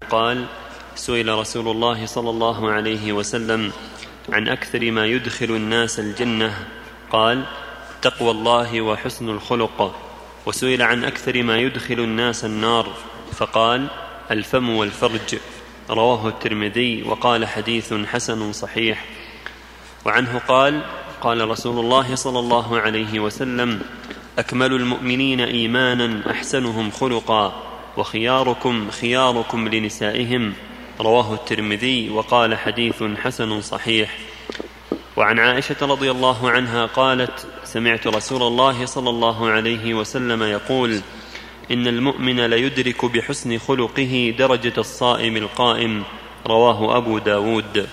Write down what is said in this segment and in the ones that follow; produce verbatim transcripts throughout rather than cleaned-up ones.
قال: سئل رسول الله صلى الله عليه وسلم عن أكثر ما يدخل الناس الجنة، قال: تقوى الله وحسن الخلق. وسئل عن أكثر ما يدخل الناس النار، فقال: الفم والفرج. رواه الترمذي وقال: حديث حسن صحيح. وعنه قال: قال رسول الله صلى الله عليه وسلم: أكمل المؤمنين إيمانا أحسنهم خلقا، وخياركم خياركم لنسائهم. رواه الترمذي وقال: حديث حسن صحيح. وعن عائشة رضي الله عنها قالت: سمعت رسول الله صلى الله عليه وسلم يقول: إن المؤمن ليدرك بحسن خلقه درجة الصائم القائم. رواه أبو داود.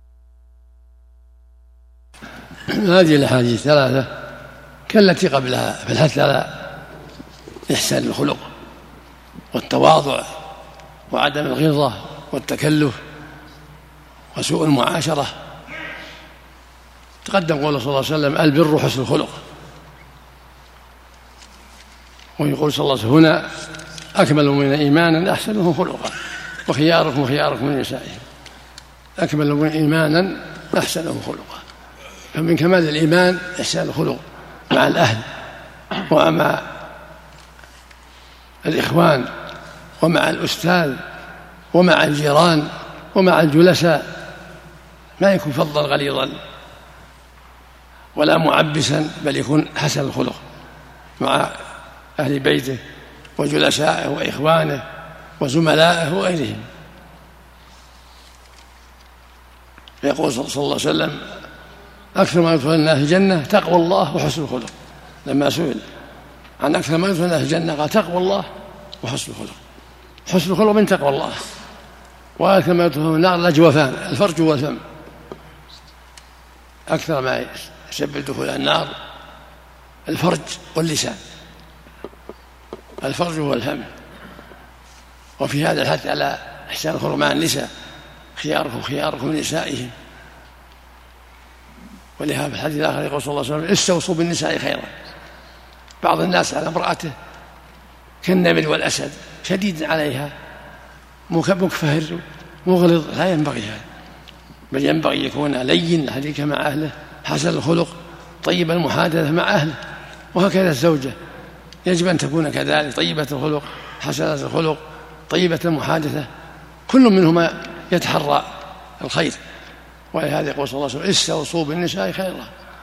هذه الأحاديث ثلاثة كالتي قبلها في الحث على إحسان الخلق والتواضع وعدم الغلظة والتكلف وسوء المعاشرة. تقدم قوله صلى الله عليه وسلم: البر حسن الخلق. ويقول صلى الله عليه وسلم هنا: أكمل من إيمانا أحسنهم خلقا، وخياركم خياركم من نسائهم. أكمل من إيمانا أحسنهم خلقا. فمن كمال الإيمان إحسان الخلق مع الأهل ومع الإخوان ومع الأستاذ ومع الجيران ومع الجلساء، ما يكون فظا غليظا ولا معبسا، بل يكون حسن الخلق مع أهل بيته وجلسائه وإخوانه وزملائه وغيرهم. يقول صلى الله عليه وسلم: أكثر ما يدخل الناس الجنة تقوى الله وحسن الخلق. لما سئل عن أكثر ما يدخل الناس الجنة قال: تقوى الله وحسن الخلق. حسن الخلق من تقوى الله. وأكثر ما يدخل النار الأجوفان، الفرج والفم. أكثر ما يسبب دخول النار الفرج واللسان، الفرج والفم. وفي هذا الحث على إحسان الخلق مع النساء: خياركم خياركم لنسائهم. ولهذا في الحديث الآخر يقول صلى الله عليه وسلم: استوصوا بالنساء خيرا. بعض الناس على امرأته كالنمر والأسد، شديد عليها، مكفهر مغلظ. لا ينبغي هذا، بل ينبغي يكون لين الحديث مع أهله، حسن الخلق، طيب المحادثة مع أهله. وهكذا الزوجة يجب أن تكون كذلك، طيبة الخلق، حسنة الخلق، طيبة المحادثة. كل منهما يتحرى الخير. ولهذا يقول صلى الله عليه وسلم: استوصوا بالنساء خيرا.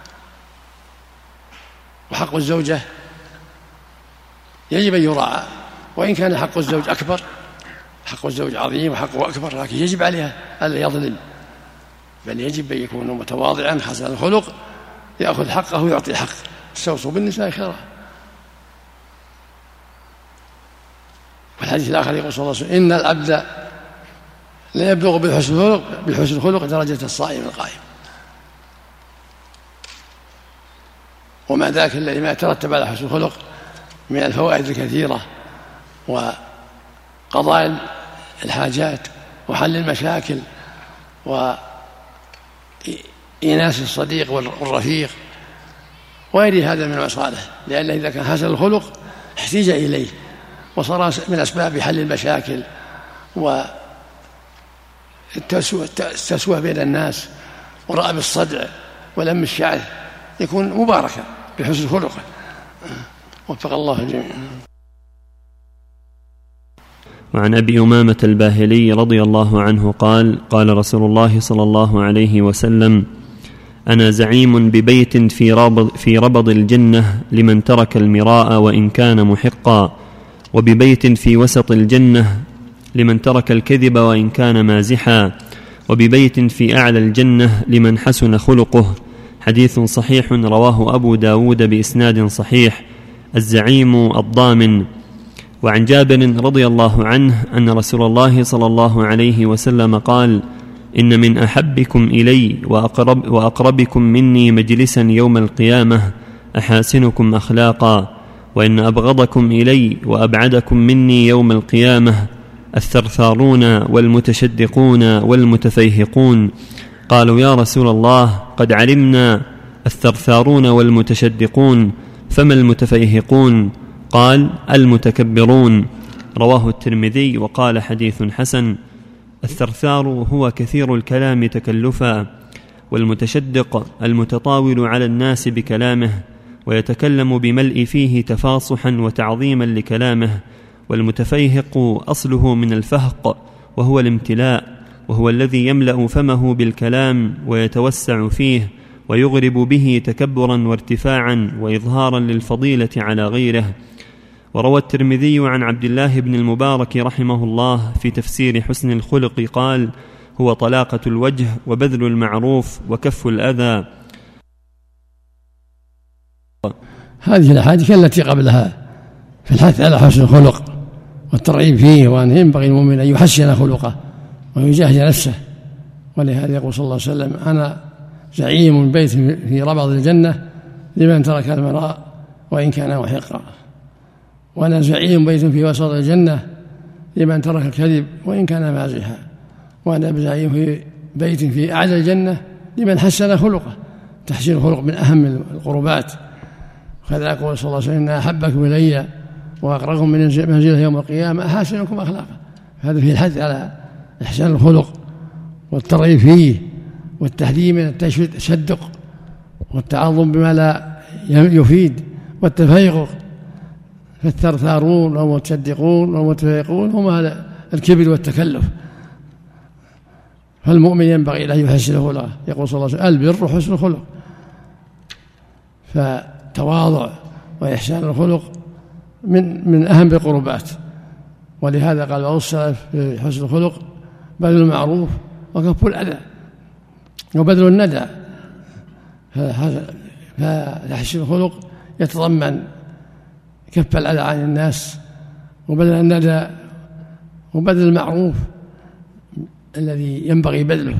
وحق الزوجة يجب أن يراعى، وإن كان حق الزوج أكبر، حق الزوج عظيم وحقه أكبر، لكن يجب عليها ألا يظلم، بل يجب أن يكون متواضعا حسن الخلق، يأخذ حقه ويعطي الحق. استوصوا بالنساء خيرا. والحديث الآخر يقول صلى الله عليه وسلم: إن العبد لا يبلغ بالحسن الخلق بالحسن الخلق درجة الصائم القائم. وما ذاك الذي ما يترتب على حسن الخلق من الفوائد الكثيرة وقضاء الحاجات وحل المشاكل وإيناس الصديق والرفيق وغير هذا من المصالح. لأنه إذا كان حسن الخلق احتاج إليه وصار من أسباب حل المشاكل والتسوية بين الناس ورأب الصدع ولم الشعر، يكون مباركا بحسن خلقه. وفق الله الجميع. وعن أبي أمامة الباهلي رضي الله عنه قال: قال رسول الله صلى الله عليه وسلم: أنا زعيم ببيت في ربض, في ربض الجنة لمن ترك المراء وإن كان محقا، وببيت في وسط الجنة لمن ترك الكذب وإن كان مازحا، وببيت في أعلى الجنة لمن حسن خلقه. حديث صحيح رواه أبو داود بإسناد صحيح. الزعيم الضامن. وعن جابر رضي الله عنه أن رسول الله صلى الله عليه وسلم قال: إن من أحبكم إلي وأقرب وأقربكم مني مجلسا يوم القيامة أحاسنكم أخلاقا، وإن أبغضكم إلي وأبعدكم مني يوم القيامة الثرثارون والمتشدقون والمتفيهقون. قالوا: يا رسول الله قد علمنا الثرثارون والمتشدقون، فما المتفيهقون؟ قال: المتكبرون. رواه الترمذي وقال حديث حسن. الثرثار هو كثير الكلام تكلفا، والمتشدق المتطاول على الناس بكلامه ويتكلم بملء فيه تفاصحا وتعظيما لكلامه. والمتفيهق أصله من الفهق وهو الامتلاء، وهو الذي يملأ فمه بالكلام ويتوسع فيه ويغرب به تكبرا وارتفاعا وإظهارا للفضيلة على غيره. وروى الترمذي عن عبد الله بن المبارك رحمه الله في تفسير حسن الخلق قال: هو طلاقة الوجه وبذل المعروف وكف الأذى. هذه الأحاديث التي قبلها في الحث على حسن الخلق والترغيب فيه، وأن ينبغي المؤمن أن يحسن خلقه ويجاهد نفسه. ولهذا يقول صلى الله عليه وسلم: أنا زعيم بيت في ربض الجنة لمن ترك المراء وإن كان محقا، وأنا زعيم بيت في وسط الجنة لمن ترك الكذب وإن كان مازحا، وأنا زعيم في بيت في أعلى الجنة لمن حسن خلقه. تحسين الخلق من أهم القربات. وكذا يقول صلى الله عليه وسلم: إن أحبكم إلي وأقربكم من منزله يوم القيامة أحسنكم أخلاقا. هذا فيه الحث على إحسان الخلق والترغيب فيه والتحذير من التشدق والتعظم بما لا يفيد والتفيق. فالثرثارون والمتشدقون والمتفيقون هم هذا الكبر والتكلف. فالمؤمن ينبغي أن يحسن خلقه. يقول صلى الله عليه وسلم: البر حسن الخلق. فتواضع وإحسان الخلق من من أهم القربات. ولهذا قال بعض السلف في حسن الخلق: بذل المعروف وكف الأذى وبذل الندى. فتحسين الخلق يتضمن كف الأذى عن الناس وبذل الندى وبذل المعروف الذي ينبغي بذله.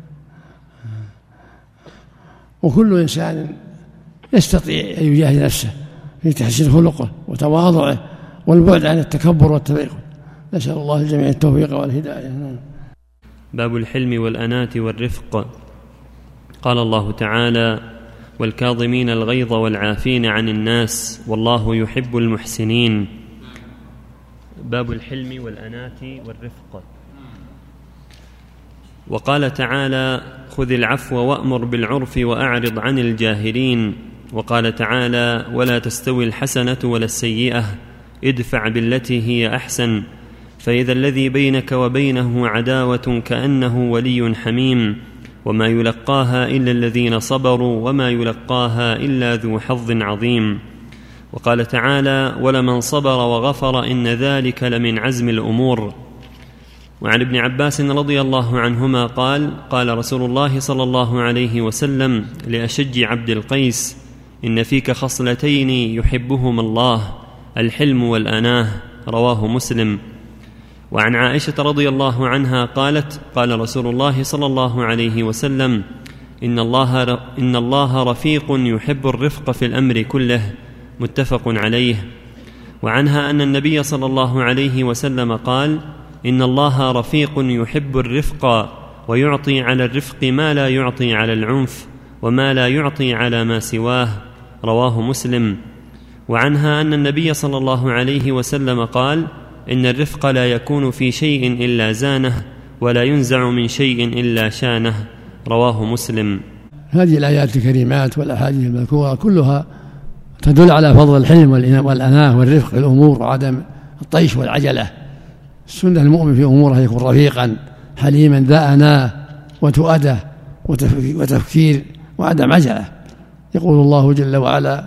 وكل إنسان يستطيع أن يجاهد نفسه في تحسين خلقه وتواضعه والبعد عن التكبر والتبيخ. نسأل الله الجميع التوفيق والهداية. باب الحلم والأناة والرفق. قال الله تعالى: والكاظمين الغيظ والعافين عن الناس والله يحب المحسنين. باب الحلم والأناة والرفق. وقال تعالى: خذ العفو وأمر بالعرف وأعرض عن الجاهلين. وقال تعالى: ولا تستوي الحسنة ولا السيئة ادفع بالتي هي أحسن فإذا الذي بينك وبينه عداوة كأنه ولي حميم وما يلقاها إلا الذين صبروا وما يلقاها إلا ذو حظ عظيم. وقال تعالى: ولمن صبر وغفر إن ذلك لمن عزم الأمور. وعن ابن عباس رضي الله عنهما قال: قال رسول الله صلى الله عليه وسلم لأشج عبد القيس: إن فيك خصلتين يحبهما الله، الحلم والأناه. رواه مسلم. وعن عائشة رضي الله عنها قالت: قال رسول الله صلى الله عليه وسلم: إن الله, إن الله رفيق يحب الرفق في الأمر كله. متفق عليه. وعنها أن النبي صلى الله عليه وسلم قال: إن الله رفيق يحب الرفق ويعطي على الرفق ما لا يعطي على العنف وما لا يعطي على ما سواه. رواه مسلم. وعنها أن النبي صلى الله عليه وسلم قال: إن الرفق لا يكون في شيء إلا زانه ولا ينزع من شيء إلا شانه. رواه مسلم. هذه الآيات الكريمات والأحاديث المذكورة كلها تدل على فضل الحلم والأناه والرفق في الأمور وعدم الطيش والعجلة. السنة المؤمن في أموره يكون رفيقا حليما ذا أناه وتؤدة وتفكير وعدم عجلة. يقول الله جل وعلا: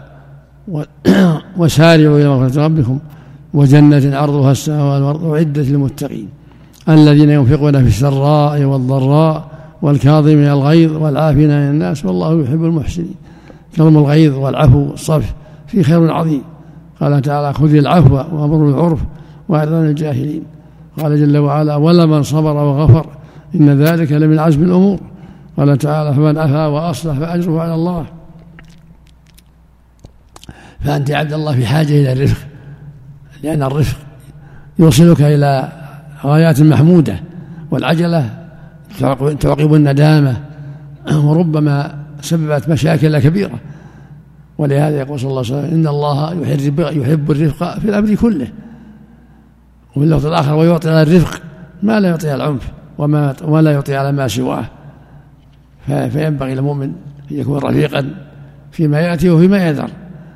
وسارعوا إلى مغفرة ربكم وجنة عرضها السماوات والأرض أعدت للمتقين الذين ينفقون في السراء والضراء والكاظمين الغيظ والعافين عن الناس والله يحب المحسنين. كظم الغيظ والعفو والصفح في خير عظيم. قال تعالى: خذ العفو وأمر بالعرف وأعرض عن الجاهلين. قال جل وعلا: ولمن صبر وغفر إن ذلك لمن عزم الأمور. قال تعالى: فمن عفا وأصلح فأجره على الله. فأنت عبد الله في حاجة إلى الرفق، لأن الرفق يوصلك إلى غايات محمودة، والعجلة تعقب الندامة وربما سببت مشاكل كبيرة. ولهذا يقول صلى الله عليه وسلم: إن الله يحب الرفق في الأمر كله. وفي اللفظ الآخر ويعطي على الرفق ما لا يعطي على العنف وما ولا يعطي على ما سواه. فينبغي للمؤمن أن يكون رفيقا فيما يأتي وفيما يذر،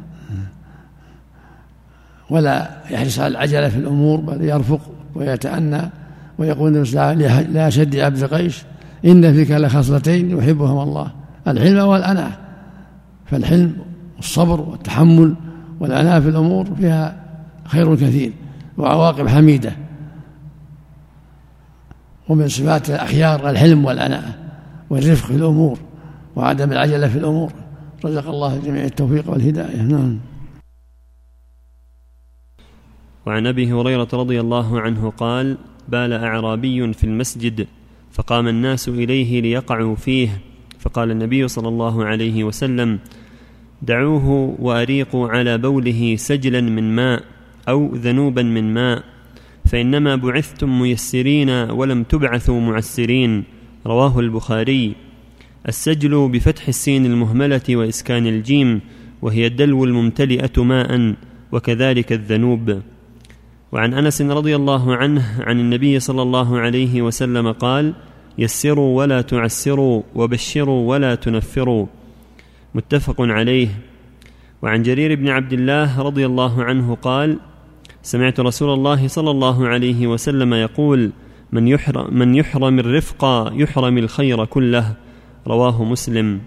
ولا يحرص على العجلة في الأمور، بل يرفق ويتأنى. ويقول لا شد عبد قيس إن فيك لخصلتين يحبهما الله، الحلم والأناة. فالحلم والصبر والتحمل والأناة في الأمور فيها خير كثير وعواقب حميدة. ومن صفات الأخيار الحلم والأناة والرفق في الأمور وعدم العجلة في الأمور. رزق الله الجميع التوفيق والهداية. نعم. وعن أبي هريرة رضي الله عنه قال: بال أعرابي في المسجد فقام الناس إليه ليقعوا فيه، فقال النبي صلى الله عليه وسلم: دعوه وأريقوا على بوله سجلا من ماء أو ذنوبا من ماء، فإنما بعثتم ميسرين ولم تبعثوا معسرين. رواه البخاري. السجل بفتح السين المهملة وإسكان الجيم، وهي الدلو الممتلئة ماء، وكذلك الذنوب. وعن أنس رضي الله عنه عن النبي صلى الله عليه وسلم قال: يسروا ولا تعسروا وبشروا ولا تنفروا. متفق عليه. وعن جرير بن عبد الله رضي الله عنه قال: سمعت رسول الله صلى الله عليه وسلم يقول: من يحرم, من يحرم الرفق يحرم الخير كله. رواه مسلم.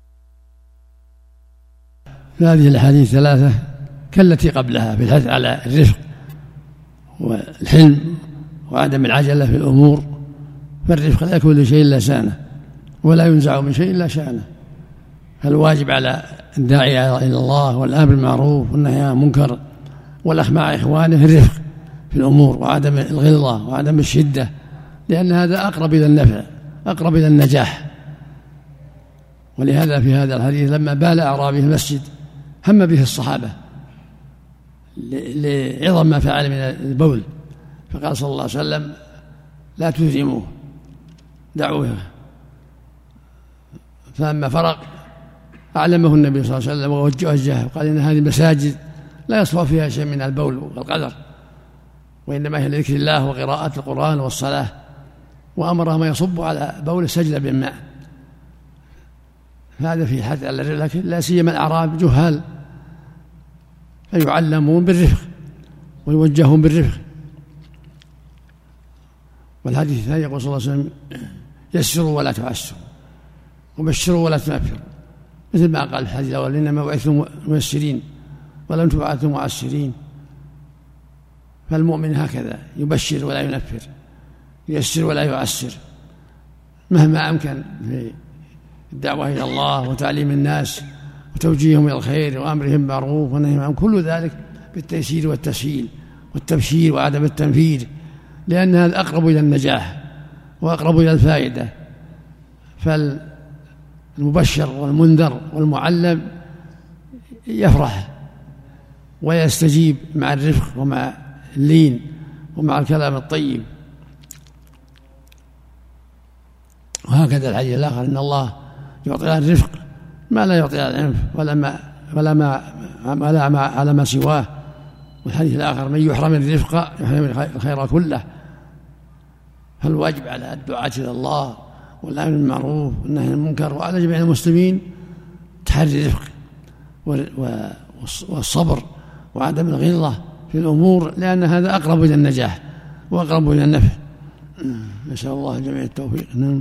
هذه الأحاديث ثلاثة كالتي قبلها في الحث على الرفق والحلم وعدم العجلة في الأمور. فالرفق لا يكون لشيء إلا شانه، ولا ينزع من شيء إلا شانه. فالواجب على الداعي إلى الله والأمر بالمعروف والنهي عن المنكر والأخ مع إخوانه الرفق في الأمور وعدم الغلظة وعدم الشدة، لأن هذا أقرب إلى النفع، أقرب إلى النجاح. ولهذا في هذا الحديث لما بال أعرابي المسجد هم به الصحابة لعظم ما فعل من البول، فقال صلى الله عليه وسلم: لا تزعموه، دعوه. فلما فرق أعلمه النبي صلى الله عليه وسلم ووجهه وقال: إن هذه المساجد لا يصفى فيها شيء من البول والقدر، وإنما هي لذكر الله وقراءة القرآن والصلاة. وأمره ما يصب على بول سجل بالماء. هذا في حد على الرفق، لكن لا سيما الأعراب جهال فيعلمون بالرفق ويوجهون بالرفق. والحديث الثاني يقول صلى الله عليه وسلم: يسروا ولا تعسروا وبشروا ولا تنفروا، مثل ما قال في الحديث الأول: إنما بعثتم ميسرين ولم تبعثوا معسرين. فالمؤمن هكذا يبشر ولا ينفر، ييسر ولا يعسر، مهما أمكن في الدعوة إلى الله وتعليم الناس وتوجيههم إلى الخير وأمرهم بالمعروف والنهي عن كل ذلك بالتيسير والتسهيل والتبشير وعدم التنفير، لأن هذا أقرب إلى النجاح وأقرب إلى الفائدة. فالمبشر والمنذر والمعلم يفرح ويستجيب مع الرفق ومع اللين ومع الكلام الطيب. وهكذا الحديث الآخر: إن الله يعطي على الرفق ما لا يعطي على العنف ولا ما ولا ما ولا ما على ما سواه. والحديث الآخر: من يحرم الرفق يحرم الخير كله. فالواجب على الدعاة إلى الله والأمر بالمعروف والنهي عن المنكر وعلى جميع المسلمين تحري الرفق والصبر وعدم الغلظة في الأمور، لأن هذا أقرب إلى النجاح وأقرب إلى النفع. نسأل الله جميع التوفيق. نعم.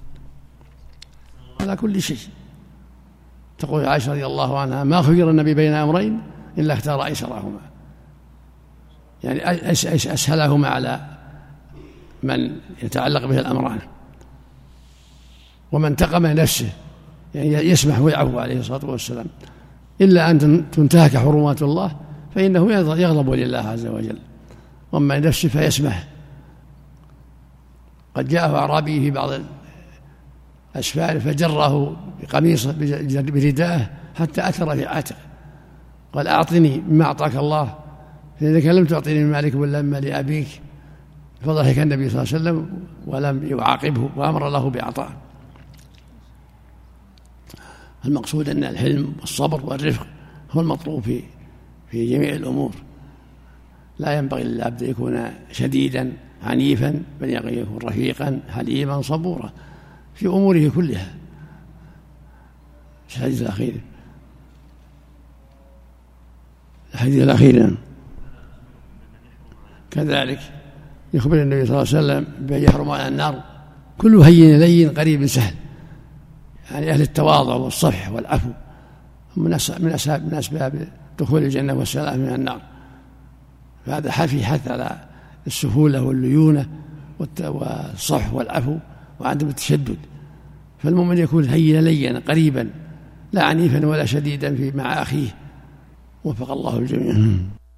على كل شيء. تقول عائشة رضي الله عنها: ما خير النبي بين أمرين إلا اختار أيسرهما، يعني أسهلهما على من يتعلق به الأمران. ومن انتقم نفسه يعني يسمح ويعفو عليه الصلاة والسلام، إلا أن تنتهك حرمات الله فإنه يغضب لله عز وجل. وأما نفسه فيسمح. قد جاءه أعرابي في بعض الأسفار فجره بقميصه برداءه حتى أثر في عاتقه، قال: أعطني مما أعطاك الله، فإنك لم تعطيني من مالك ولا من مال أبيك. فضحك النبي صلى الله عليه وسلم ولم يعاقبه وأمر له بإعطائه. المقصود أن الحلم والصبر والرفق هو المطلوب في في جميع الأمور، لا ينبغي للعبد أن يكون شديدا عنيفا، بل ينبغي أن يكون رفيقا حليما صبورا في أموره كلها. الحديث الأخير الحديث الأخير كذلك يخبر النبي صلى الله عليه وسلم بأن يحرم على النار كل هين لين قريب سهل، يعني أهل التواضع والصفح والعفو من أسباب من أسباب دخول الجنة والسلامة من النار. فهذا حفي حث على السهولة والليونة والصفح والعفو وعدم التشدد. فالمؤمن يكون هينا لينا قريبا لا عنيفا ولا شديدا في مع أخيه. وفق الله الجميع.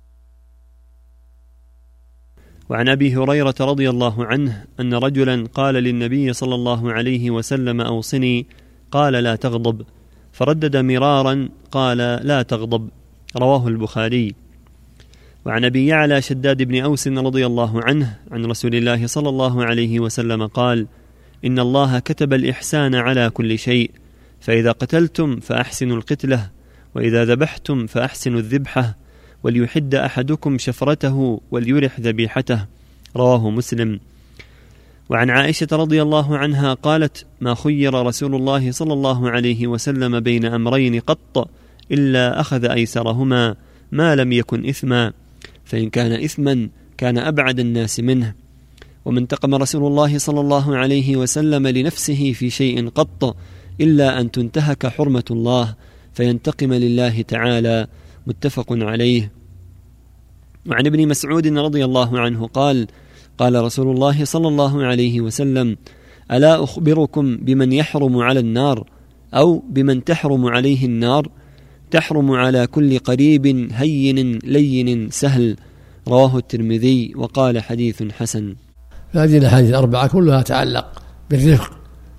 وعن أبي هريرة رضي الله عنه أن رجلا قال للنبي صلى الله عليه وسلم أوصني، قال لا تغضب، فردد مرارا قال لا تغضب، رواه البخاري. وعن أبي يعلى شداد بن أوس رضي الله عنه عن رسول الله صلى الله عليه وسلم قال: إن الله كتب الإحسان على كل شيء، فإذا قتلتم فأحسنوا القتلة، وإذا ذبحتم فأحسنوا الذبحة، وليحد أحدكم شفرته وليرح ذبيحته، رواه مسلم. وعن عائشة رضي الله عنها قالت: ما خير رسول الله صلى الله عليه وسلم بين أمرين قط إلا أخذ أيسرهما ما لم يكن إثما، فإن كان إثما كان أبعد الناس منه. وما انتقم رسول الله صلى الله عليه وسلم لنفسه في شيء قط إلا أن تنتهك حرمة الله فينتقم لله تعالى، متفق عليه. وعن ابن مسعود رضي الله عنه قال: قال رسول الله صلى الله عليه وسلم: ألا أخبركم بمن يحرم على النار أو بمن تحرم عليه النار؟ تحرم على كل قريب هين لين سهل، رواه الترمذي وقال حديث حسن. هذه الأحاديث الأربعة كلها تتعلق بالرفق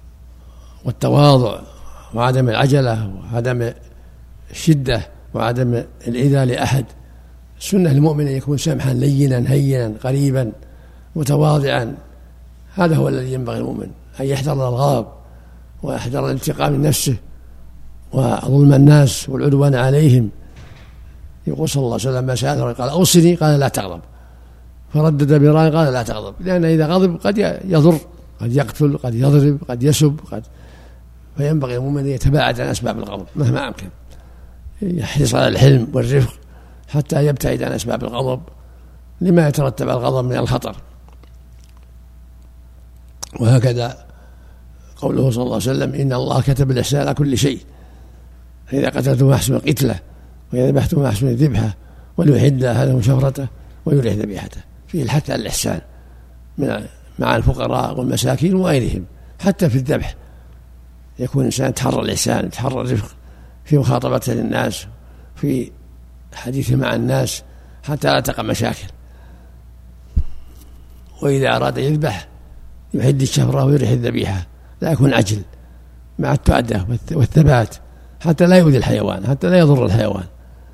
والتواضع وعدم العجلة وعدم الشدة وعدم الإيذاء لأحد. السنة المؤمن أن يكون سمحا لينا هينا قريبا متواضعا. هذا هو الذي ينبغي المؤمن، أن يحذر الغضب ويحذر الانتقام من نفسه وظلم الناس والعدوان عليهم. يقول صلى الله عليه وسلم: ما سأله قال أوصني، قال لا تغضب، فردد مرارا قال لا تغضب، لأن إذا غضب قد يضر، قد يقتل، قد يضرب، قد يسب، قد فينبغي المؤمن أن يتباعد عن أسباب الغضب مهما أمكن، يحرص على الحلم والرفق حتى يبتعد عن أسباب الغضب لما يترتب على الغضب من الخطر. وهكذا قوله صلى الله عليه وسلم: إن الله كتب الإحسان على كل شيء، فإذا قتلتم فأحسنوا القتلة، وإذا ذبحتم فأحسنوا الذبحة، وليحد أحدكم شفرته وليرح ذبيحته. فيه الحث على الإحسان مع الفقراء والمساكين وغيرهم. حتى في الذبح يكون الإنسان يتحرى الإحسان، يتحرى الرفق في مخاطبته للناس، في حديثه مع الناس، حتى لا تقع مشاكل. وإذا أراد يذبح يحد الشفرة ويرح الذبيحة، لا يكون عجل، مع التعدة والثبات حتى لا يؤذي الحيوان، حتى لا يضر الحيوان.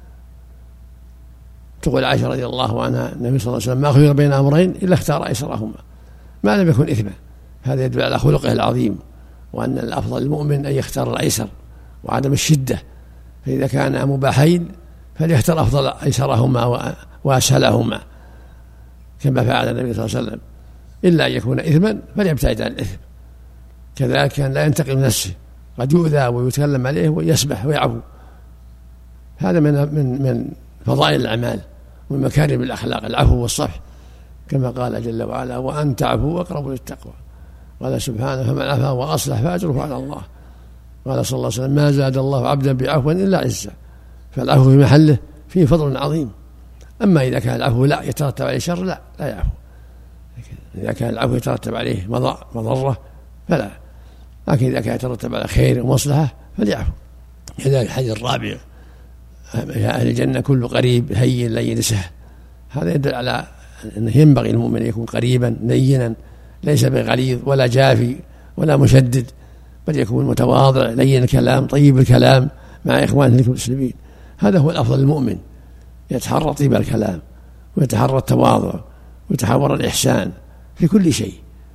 تقول عائشة رضي الله عنها: النبي صلى الله عليه وسلم ما خير بين أمرين إلا اختار أيسرهما ما لم يكن إثما. هذا يدل على خلقه العظيم، وأن الأفضل للمؤمن أن يختار الأيسر وعدم الشدة. فإذا كان مباحين فليختار أفضل أيسرهما وأسهلهما كما فعل النبي صلى الله عليه وسلم، إلا أن يكون إثما فليبتعد عن الإثم. كذلك كان لا ينتقم نفسه، قد يؤذى ويتكلم عليه ويسبح ويعفو. هذا من من من فضائل الأعمال ومن مكارم الأخلاق العفو والصفح، كما قال جل وعلا: وأن تعفوا أقرب للتقوى. قال سبحانه: فمن عفا وأصلح فأجره على الله. قال صلى الله عليه وسلم: ما زاد الله عبدا بعفو إلا عزا. فالعفو في محله فيه فضل عظيم. أما إذا كان العفو لا يترتب عليه شر لا لا يعفو. إذا كان العفو يترتب عليه مضرة فلا، لكن إذا كان يترتب على خير ومصلحة فليعفو. كذلك الحديث الرابع: يا أهل الجنة كل قريب هين لين سهل. هذا يدل على أنه ينبغي المؤمن أن يكون قريبا لينا، ليس بغليظ ولا جافي ولا مشدد، بل يكون متواضع لين الكلام طيب الكلام مع إخوانه المسلمين. هذا هو الأفضل المؤمن، يتحرى طيب الكلام ويتحرى التواضع ويتحرى الإحسان في كل شيء،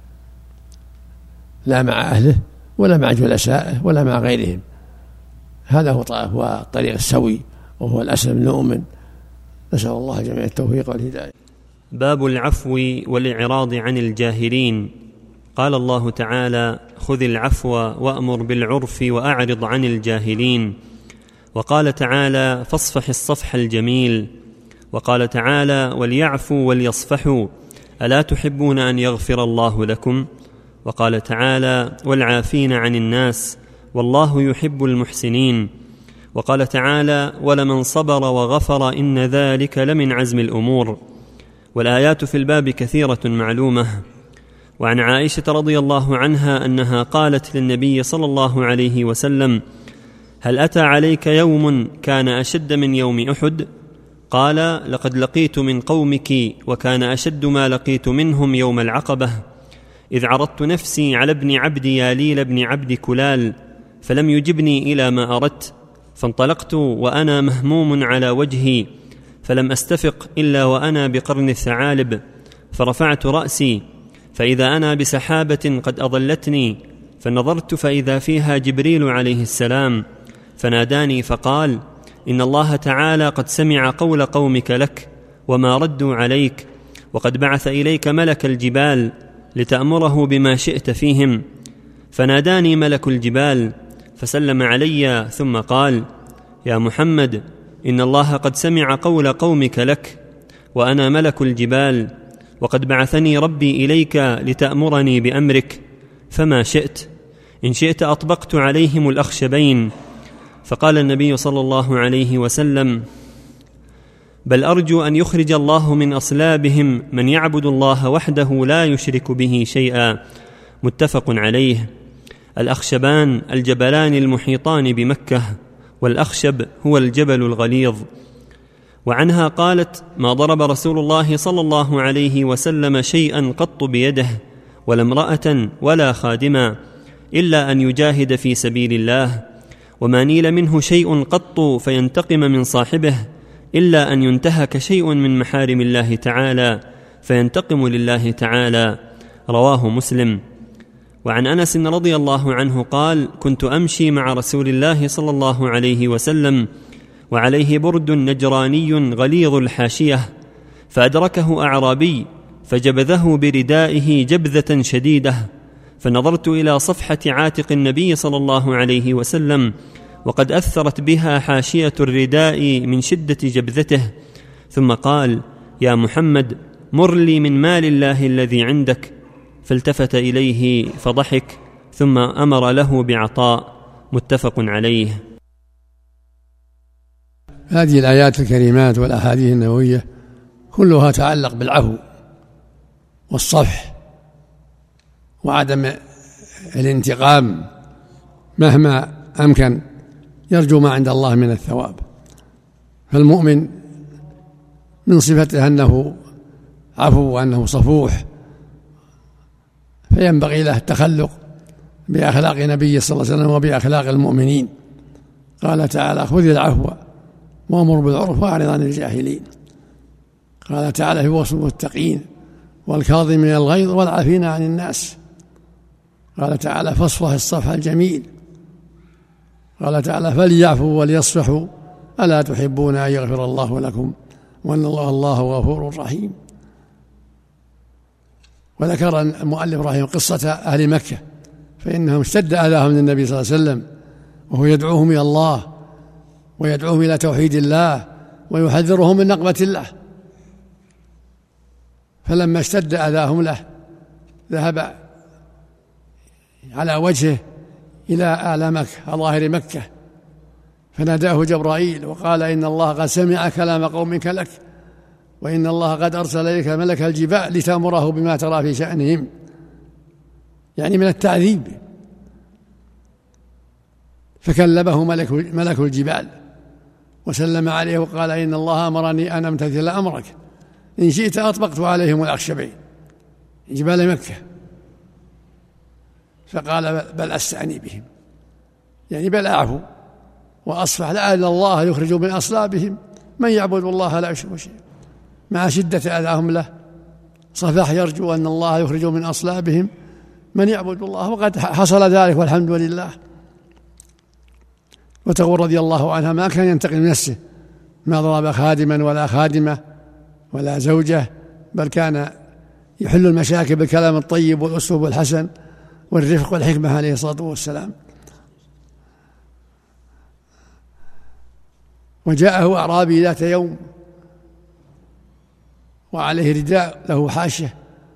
لا مع أهله ولا مع جلسائه ولا مع غيرهم. هذا هو الطريق السوي، وهو الأسلم المؤمن. نسأل الله جميع التوفيق والهداية. باب العفو والإعراض عن الجاهلين. قال الله تعالى: خذ العفو وأمر بالعرف وأعرض عن الجاهلين. وقال تعالى: فاصفح الصفح الجميل. وقال تعالى: وليعفوا وليصفحوا ألا تحبون أن يغفر الله لكم. وقال تعالى: والعافين عن الناس والله يحب المحسنين. وقال تعالى: ولمن صبر وغفر إن ذلك لمن عزم الأمور. والآيات في الباب كثيرة معلومة. وعن عائشة رضي الله عنها أنها قالت للنبي صلى الله عليه وسلم: هل أتى عليك يوم كان أشد من يوم أحد؟ قال: لقد لقيت من قومك وكان أشد ما لقيت منهم يوم العقبة، إذ عرضت نفسي على ابن عبد ياليل بن عبد كلال فلم يجبني إلى ما أردت، فانطلقت وأنا مهموم على وجهي، فلم أستفق إلا وأنا بقرن الثعالب، فرفعت رأسي فإذا أنا بسحابة قد أضلتني، فنظرت فإذا فيها جبريل عليه السلام، فناداني فقال: إن الله تعالى قد سمع قول قومك لك وما ردوا عليك، وقد بعث إليك ملك الجبال لتأمره بما شئت فيهم. فناداني ملك الجبال فسلم علي ثم قال: يا محمد، إن الله قد سمع قول قومك لك وأنا ملك الجبال، وقد بعثني ربي إليك لتأمرني بأمرك، فما شئت؟ إن شئت أطبقت عليهم الأخشبين. فقال النبي صلى الله عليه وسلم: بل أرجو أن يخرج الله من أصلابهم من يعبد الله وحده لا يشرك به شيئا. متفق عليه. الأخشبان الجبلان المحيطان بمكة، والأخشب هو الجبل الغليظ. وعنها قالت: ما ضرب رسول الله صلى الله عليه وسلم شيئا قط بيده، ولا امرأة ولا خادما، إلا أن يجاهد في سبيل الله، وما نيل منه شيء قط فينتقم من صاحبه، إلا أن ينتهك شيء من محارم الله تعالى فينتقم لله تعالى. رواه مسلم. وعن أنس رضي الله عنه قال: كنت أمشي مع رسول الله صلى الله عليه وسلم وعليه برد نجراني غليظ الحاشية، فأدركه أعرابي فجبذه بردائه جبذة شديدة، فنظرت إلى صفحة عاتق النبي صلى الله عليه وسلم وقد أثرت بها حاشية الرداء من شدة جبذته، ثم قال: يا محمد، مر لي من مال الله الذي عندك. فالتفت إليه فضحك، ثم أمر له بعطاء. متفق عليه. هذه الآيات الكريمات والأحاديث النبوية كلها تعلق بالعفو والصفح وعدم الانتقام مهما أمكن، يرجو ما عند الله من الثواب. فالمؤمن من صفته أنه عفو وأنه صفوح، فينبغي له التخلق بأخلاق نبيه صلى الله عليه وسلم وبأخلاق المؤمنين. قال تعالى: خذ العفو وأمر بالعرف وأعرض عن الجاهلين. قال تعالى في وصف المتقين: والكاظمين الغيظ والعافين عن الناس. قال تعالى: فاصفح الصفح الجميل. قال تعالى: فليعفوا وليصفحوا ألا تحبون أن يغفر الله لكم وأن الله الله غفور رحيم. وذكر المؤلف رحمه قصة أهل مكة، فإنهم اشتد أذاهم من النبي صلى الله عليه وسلم وهو يدعوهم إلى الله ويدعوهم إلى توحيد الله ويحذرهم من نقمة الله، فلما اشتد أذاهم له ذهب على وجهه إلى أعلى مكة ظاهر مكة، فناداه جبرائيل وقال: إن الله قد سمع كلام قومك لك، وإن الله قد أرسل إليك ملك الجبال لتأمره بما ترى في شأنهم، يعني من التعذيب. فكلمه ملك, ملك الجبال وسلم عليه وقال: إن الله أمرني أن أمتثل أمرك، إن شئت أطبقت عليهم الأخشبين جبال مكة. فقال: بل أستعني بهم، يعني بل أعفو وأصفح، لعل الله يخرج من أصلابهم من يعبد الله لا يشرك شيئا. مع شدة أذاهم له صفح يرجو أن الله يخرج من أصلابهم من يعبد الله، وقد حصل ذلك والحمد لله. وتقول رضي الله عنها: ما كان ينتقم نفسه ما ضرب خادما ولا خادمة ولا زوجة، بل كان يحل المشاكل بالكلام الطيب والأسلوب الحسن والرفق والحكمة عليه الصلاة والسلام. وجاءه أعرابي ذات يوم وعليه رداء له حاشية،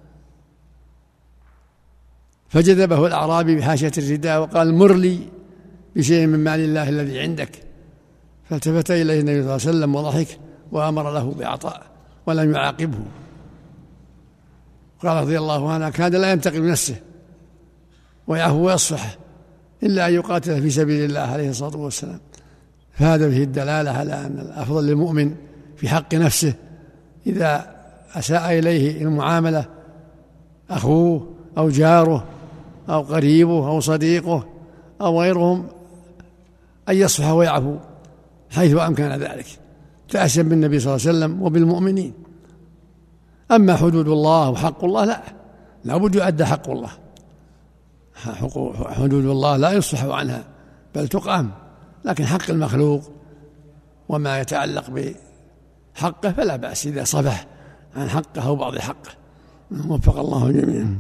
فجذبه الأعرابي بحاشية الرداء وقال: مر لي بشيء من مال الله الذي عندك. فالتفت إليه النبي صلى الله عليه وسلم وضحك وأمر له بإعطاء ولم يعاقبه. قال رضي الله عنه: كان لا ينتقم نفسه ويعفو ويصفح إلا أن يقاتل في سبيل الله عليه الصلاة والسلام. فهذا فيه الدلالة على أن الأفضل للمؤمن في حق نفسه إذا أساء إليه المعاملة أخوه أو جاره أو قريبه أو صديقه أو غيرهم أن يصفح ويعفو حيث أمكن ذلك، تأسيا بالنبي صلى الله عليه وسلم وبالمؤمنين. أما حدود الله وحق الله لا لا بد يؤدى حق الله. حدود الله لا يصفح عنها بل تقام، لكن حق المخلوق وما يتعلق بحقه فلا بأس إذا صفح عن حقه أو بعض حقه. وفق الله جميعا.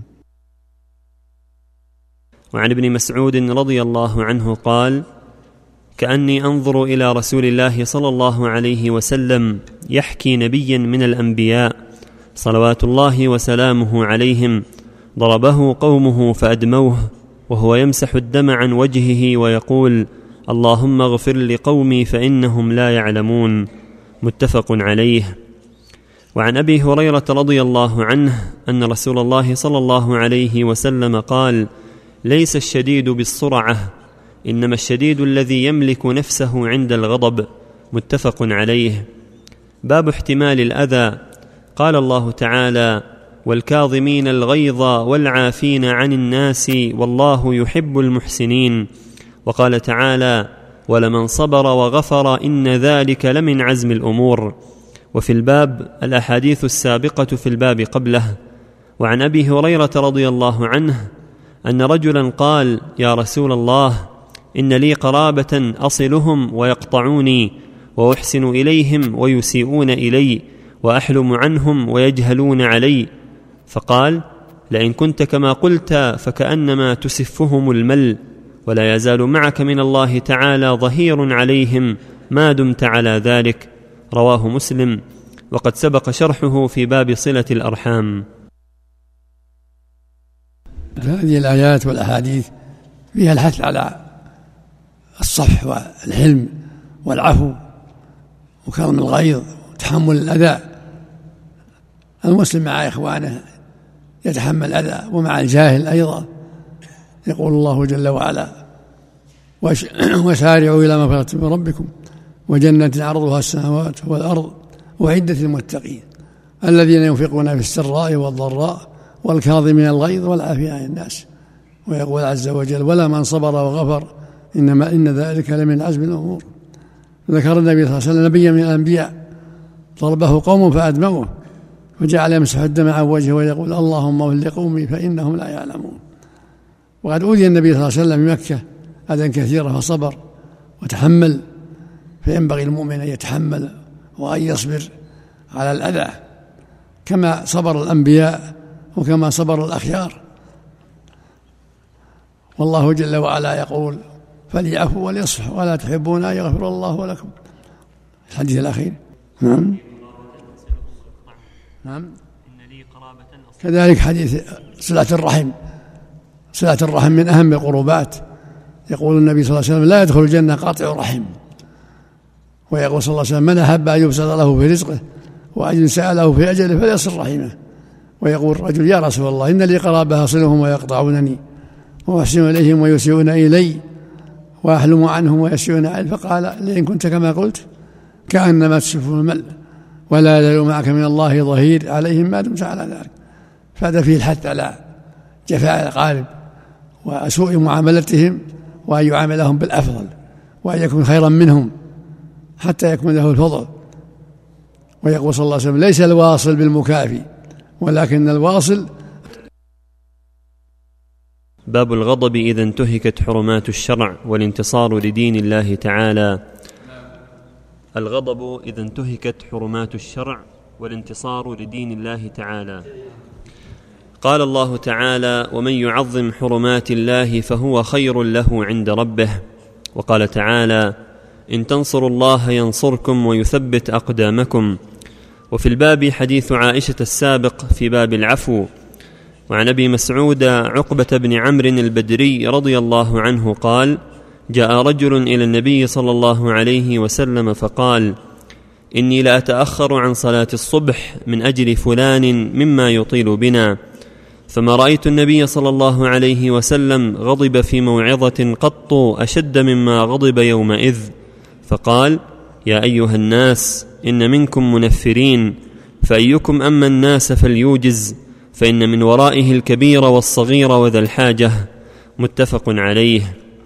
وعن ابن مسعود رضي الله عنه قال: كأني أنظر إلى رسول الله صلى الله عليه وسلم يحكي نبيا من الأنبياء صلوات الله وسلامه عليهم ضربه قومه فأدموه وهو يمسح الدم عن وجهه ويقول: اللهم اغفر لقومي فإنهم لا يعلمون. متفق عليه. وعن أبي هريرة رضي الله عنه أن رسول الله صلى الله عليه وسلم قال: ليس الشديد بالسرعة، إنما الشديد الذي يملك نفسه عند الغضب. متفق عليه. باب احتمال الأذى. قال الله تعالى: والكاظمين الغيظ والعافين عن الناس والله يحب المحسنين. وقال تعالى: ولمن صبر وغفر إن ذلك لمن عزم الأمور. وفي الباب الأحاديث السابقة في الباب قبله. وعن أبي هريرة رضي الله عنه أن رجلا قال: يا رسول الله، إن لي قرابة أصلهم ويقطعوني وأحسن إليهم ويسيئون إلي وأحلم عنهم ويجهلون علي. فقال: لئن كنت كما قلت فكأنما تسفهم المل، ولا يزال معك من الله تعالى ظهير عليهم ما دمت على ذلك. رواه مسلم، وقد سبق شرحه في باب صلة الأرحام. هذه الآيات والأحاديث فيها الحث على الصفح والحلم والعفو وكظم الغيظ وتحمل الأذى. المسلم مع إخوانه يتحمل الأذى، ومع الجاهل أيضا. يقول الله جل وعلا: وسارعوا إلى مغفرة من ربكم وجنة عرضها السماوات والأرض أعدت للمتقين الذين ينفقون في السراء والضراء والكاظمين الغيظ والعافين عن الناس. ويقول عز وجل: ولا من صبر وغفر إنما إن ذلك لمن عزم الأمور. ذكر النبي صلى الله عليه وسلم نبيا من الأنبياء ضربه قوم فأدموه وجعل يمسح الدم عن وجهه ويقول: اللهم اغفر لقومي فإنهم لا يعلمون. وقد أوذي النبي صلى الله عليه وسلم بمكة أذى كثيرا فصبر وتحمل، فينبغي المؤمن أن يتحمل وأن يصبر على الأذى كما صبر الأنبياء وكما صبر الأخيار. والله جل وعلا يقول: فليعفوا وليصفحوا ولا تحبون أن يغفر الله لكم. الحديث الأخير. نعم نعم كذلك حديث صلة الرحم. صلة الرحم من أهم القربات. يقول النبي صلى الله عليه وسلم: لا يدخل الجنة قاطع رحم. ويقول صلى الله عليه وسلم: من أحب أن يبسط له في رزقه وأن ينسأ له في أجله فليصل رحمه. ويقول رجل: يا رسول الله، إن لي قرابة أصلهم ويقطعونني وأحسن إليهم ويسيئون إلي وأحلم عنهم ويسيئون علي. فقال: لئن كنت كما قلت كأنما تسفهم المل، ولا يزال معك من الله ظهير عليهم ما دمت على ذلك. فهذا فيه الحث على جفاء الأقارب وسوء معاملتهم، وأن يعاملهم بالأفضل وأن يكون خيرا منهم حتى يكون له الفضل. ويقول صلى الله عليه وسلم: ليس الواصل بالمكافي ولكن الواصل. باب الغضب إذا انتهكت حرمات الشرع والانتصار لدين الله تعالى. الغضب إذا انتهكت حرمات الشرع والانتصار لدين الله تعالى. قال الله تعالى: ومن يعظم حرمات الله فهو خير له عند ربه. وقال تعالى: إن تنصروا الله ينصركم ويثبت أقدامكم. وفي الباب حديث عائشة السابق في باب العفو. وعن أبي مسعود عقبة بن عمرو البدري رضي الله عنه قال: جاء رجل إلى النبي صلى الله عليه وسلم فقال: إني لأتأخر عن صلاة الصبح من أجل فلان مما يطيل بنا، فما رأيت النبي صلى الله عليه وسلم غضب في موعظة قط أشد مما غضب يومئذ، فقال: يا أيها الناس إن منكم منفرين، فأيكم أما الناس فليوجز، فإن من ورائه الكبير والصغير وذا الحاجة. متفق عليه.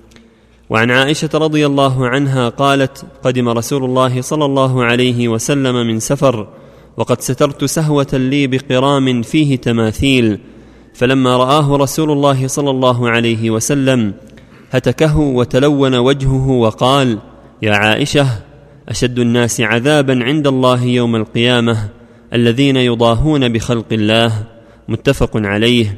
وعن عائشة رضي الله عنها قالت: قدم رسول الله صلى الله عليه وسلم من سفر، وقد سترت سهوة لي بقرام فيه تماثيل، فلما رآه رسول الله صلى الله عليه وسلم هتكه وتلون وجهه وقال: يا عائشة، أشد الناس عذابا عند الله يوم القيامة الذين يضاهون بخلق الله. متفق عليه.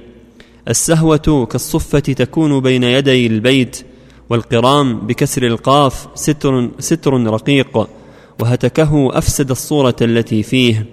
السهوة كالصفة تكون بين يدي البيت، والقرام بكسر القاف ستر, ستر رقيق، وهتكه أفسد الصورة التي فيه.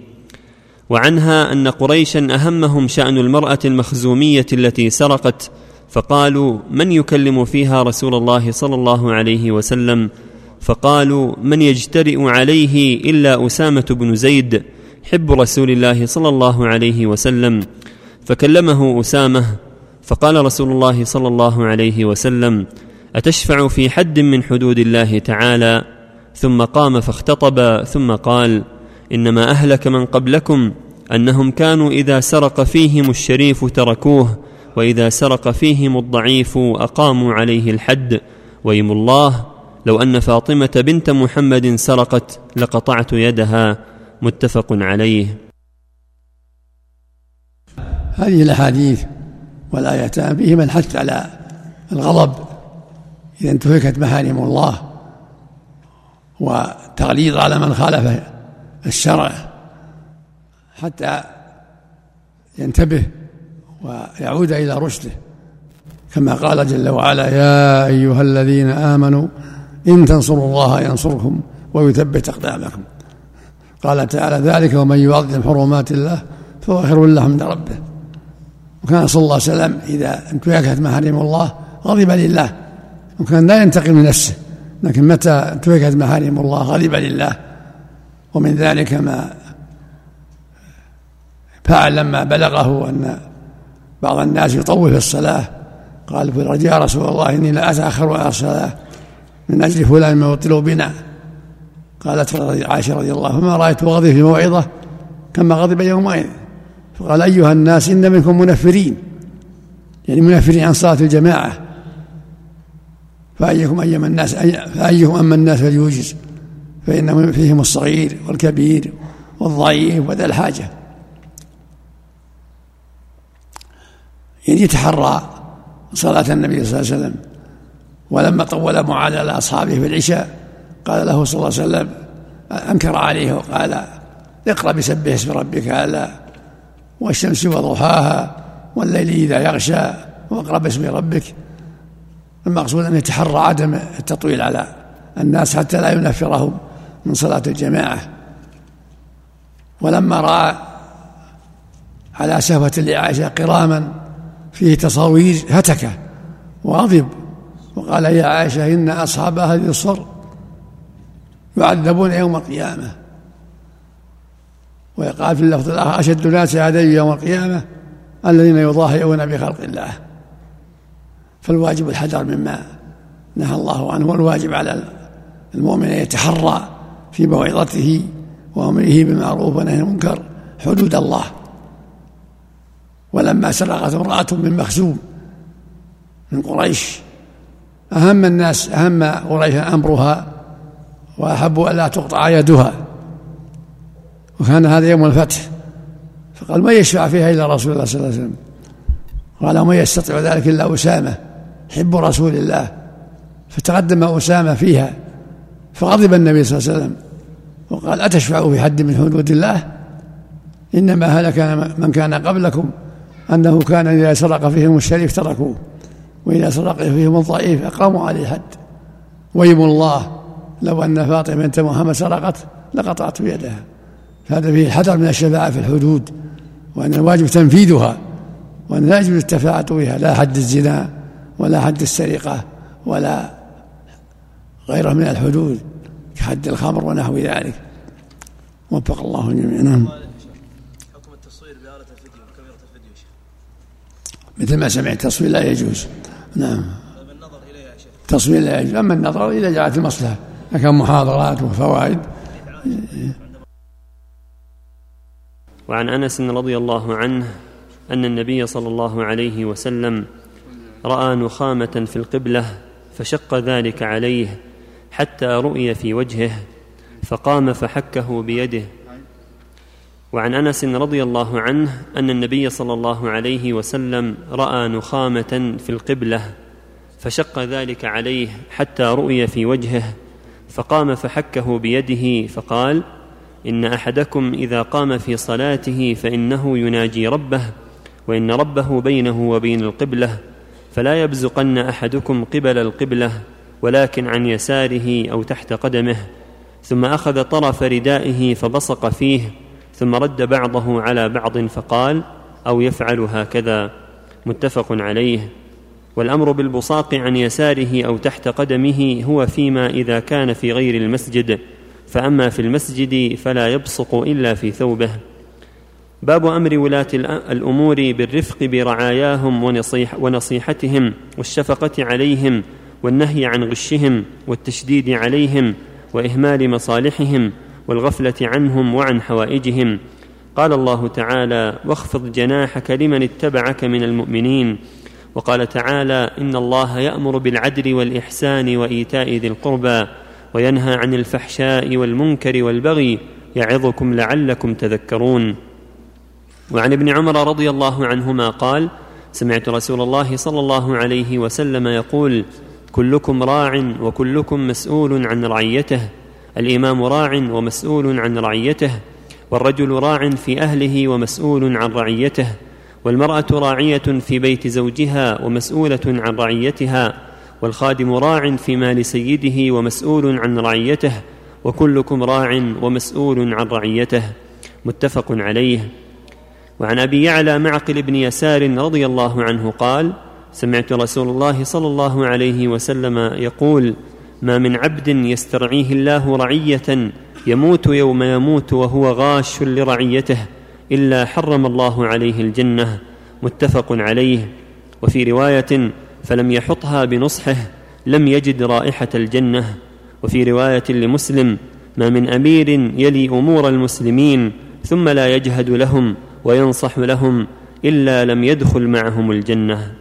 وعنها أن قريشا أهمهم شأن المرأة المخزومية التي سرقت، فقالوا: من يكلم فيها رسول الله صلى الله عليه وسلم؟ فقالوا: من يجترئ عليه إلا أسامة بن زيد حب رسول الله صلى الله عليه وسلم. فكلمه أسامة، فقال رسول الله صلى الله عليه وسلم: أتشفع في حد من حدود الله تعالى؟ ثم قام فاختطب، ثم قال: إنما أهلك من قبلكم أنهم كانوا إذا سرق فيهم الشريف تركوه، وإذا سرق فيهم الضعيف أقاموا عليه الحد، ويم الله لو أن فاطمة بنت محمد سرقت لقطعت يدها. متفق عليه. هذه الأحاديث والآيتان فيهما الحث على الغضب إذا انتهكت محارم الله، وتغليظ على من خالف الشرع حتى ينتبه ويعود إلى رشده، كما قال جل وعلا: يا أيها الذين آمنوا إن تنصروا الله ينصركم ويثبت أقدامكم. قال تعالى: ذلك ومن يعظم حرمات الله فهو خير له عند ربه. وكان صلى الله عليه وسلم إذا انتهكت محارم الله غضب لله، وكان لا ينتقم من نفسه، لكن متى انتهكت محارم الله غضب لله. ومن ذلك ما فعل لما بلغه أن بعض الناس يطول في الصلاة، قال: يا رسول الله إني لا أتأخر على الصلاة من أجل فلان ما يطيل بنا. قالت عائشة رضي الله عنها: فما رأيت غضب في موعظة كما غضب يومئذ. فقال: أيها الناس إن منكم منفرين، يعني منفرين عن صلاة الجماعة، فأيكم أيما الناس فأيكم أما الناس فليوجز، فإن فيهم الصغير والكبير والضعيف وذا الحاجة. يعني يتحرى صلاة النبي صلى الله عليه وسلم. ولما طول معاذ على أصحابه في العشاء قال له صلى الله عليه وسلم، أنكر عليه وقال: اقرأ بسبح اسم ربك أعلى والشمس وضحاها والليل إذا يغشى واقرأ باسم ربك. المقصود أن يتحرى عدم التطويل على الناس حتى لا ينفرهم من صلاة الجماعة. ولما رأى على سهوة لعائشة قراما فيه تصاوير هتك وغضب، وقال: يا عائشة إن أصحاب هذه الصور يعذبون يوم القيامة. ويقال في اللفظ الآخر: أشد الناس عذابا يوم القيامة الذين يضاهئون بخلق الله. فالواجب الحذر مما نهى الله عنه، والواجب على المؤمن أن يتحرى في موعظته وأمره بالمعروف ونهي عن المنكر حدود الله. ولما سرقت امرأة من مخزوم من قريش أهم الناس أهم قريش أمرها وأحبوا ألا تقطع يدها، وكان هذا يوم الفتح، فقال: من يشفع فيها إلا رسول الله صلى الله عليه وسلم؟ قال: ومن يستطيع ذلك إلا أسامة حب رسول الله. فتقدم أسامة فيها، فغضب النبي صلى الله عليه وسلم وقال أتشفعوا في حد من حدود الله؟ إنما هلك من كان قبلكم أنه كان إذا سرق فيهم الشريف تركوه وإذا سرق فيهم الضعيف أقاموا عليه الحد. ويم الله لو أن فاطمة بنت محمد سرقت لقطعت بيدها. فهذا فيه الحذر من الشفاعة في الحدود، وأن الواجب تنفيذها، وأن لا يجوز التفاعة بها، لا حد الزنا ولا حد السرقة ولا غيره من الحدود كحد الخمر ونحو ذلك. وفق الله جميعا. حكم التصوير بآلة الفيديو وكاميرا الفيديو شيخ؟ مثل ما سمعت التصوير لا يجوز. نعم. النظر إليها يا شيخ. التصوير لا يجوز، أما النظر إذا جاءت المصلحة لكن محاضرات وفوائد. وعن أنس رضي الله عنه أن النبي صلى الله عليه وسلم رأى نخامة في القبلة فشق ذلك عليه حتى رؤي في وجهه فقام فحكه بيده. وعن أنس رضي الله عنه أن النبي صلى الله عليه وسلم رأى نخامة في القبلة فشق ذلك عليه حتى رؤي في وجهه فقام فحكه بيده فقال: إن أحدكم إذا قام في صلاته فإنه يناجي ربه، وإن ربه بينه وبين القبلة، فلا يبزقن أحدكم قبل القبلة ولكن عن يساره أو تحت قدمه. ثم أخذ طرف ردائه فبصق فيه ثم رد بعضه على بعض فقال: أو يفعل هكذا. متفق عليه. والأمر بالبصاق عن يساره أو تحت قدمه هو فيما إذا كان في غير المسجد، فأما في المسجد فلا يبصق إلا في ثوبه. باب أمر ولاة الأمور بالرفق برعاياهم ونصيح ونصيحتهم والشفقة عليهم والنهي عن غشهم والتشديد عليهم وإهمال مصالحهم والغفلة عنهم وعن حوائجهم. قال الله تعالى: واخفض جناحك لمن اتبعك من المؤمنين. وقال تعالى: إن الله يأمر بالعدل والإحسان وإيتاء ذي القربى وينهى عن الفحشاء والمنكر والبغي يعظكم لعلكم تذكرون. وعن ابن عمر رضي الله عنهما قال: سمعت رسول الله صلى الله عليه وسلم يقول: كلكم راع وكلكم مسؤول عن رعيته، الإمام راع ومسؤول عن رعيته، والرجل راع في أهله ومسؤول عن رعيته، والمرأة راعية في بيت زوجها ومسؤولة عن رعيتها، والخادم راع في مال سيده ومسؤول عن رعيته، وكلكم راع ومسؤول عن رعيته. متفق عليه. وعن أبي يعلى معقل بن يسار رضي الله عنه قال: سمعت رسول الله صلى الله عليه وسلم يقول: ما من عبد يسترعيه الله رعية يموت يوم يموت وهو غاش لرعيته إلا حرم الله عليه الجنة. متفق عليه. وفي رواية: فلم يحطها بنصحه لم يجد رائحة الجنة. وفي رواية لمسلم: ما من أمير يلي أمور المسلمين ثم لا يجهد لهم وينصح لهم إلا لم يدخل معهم الجنة.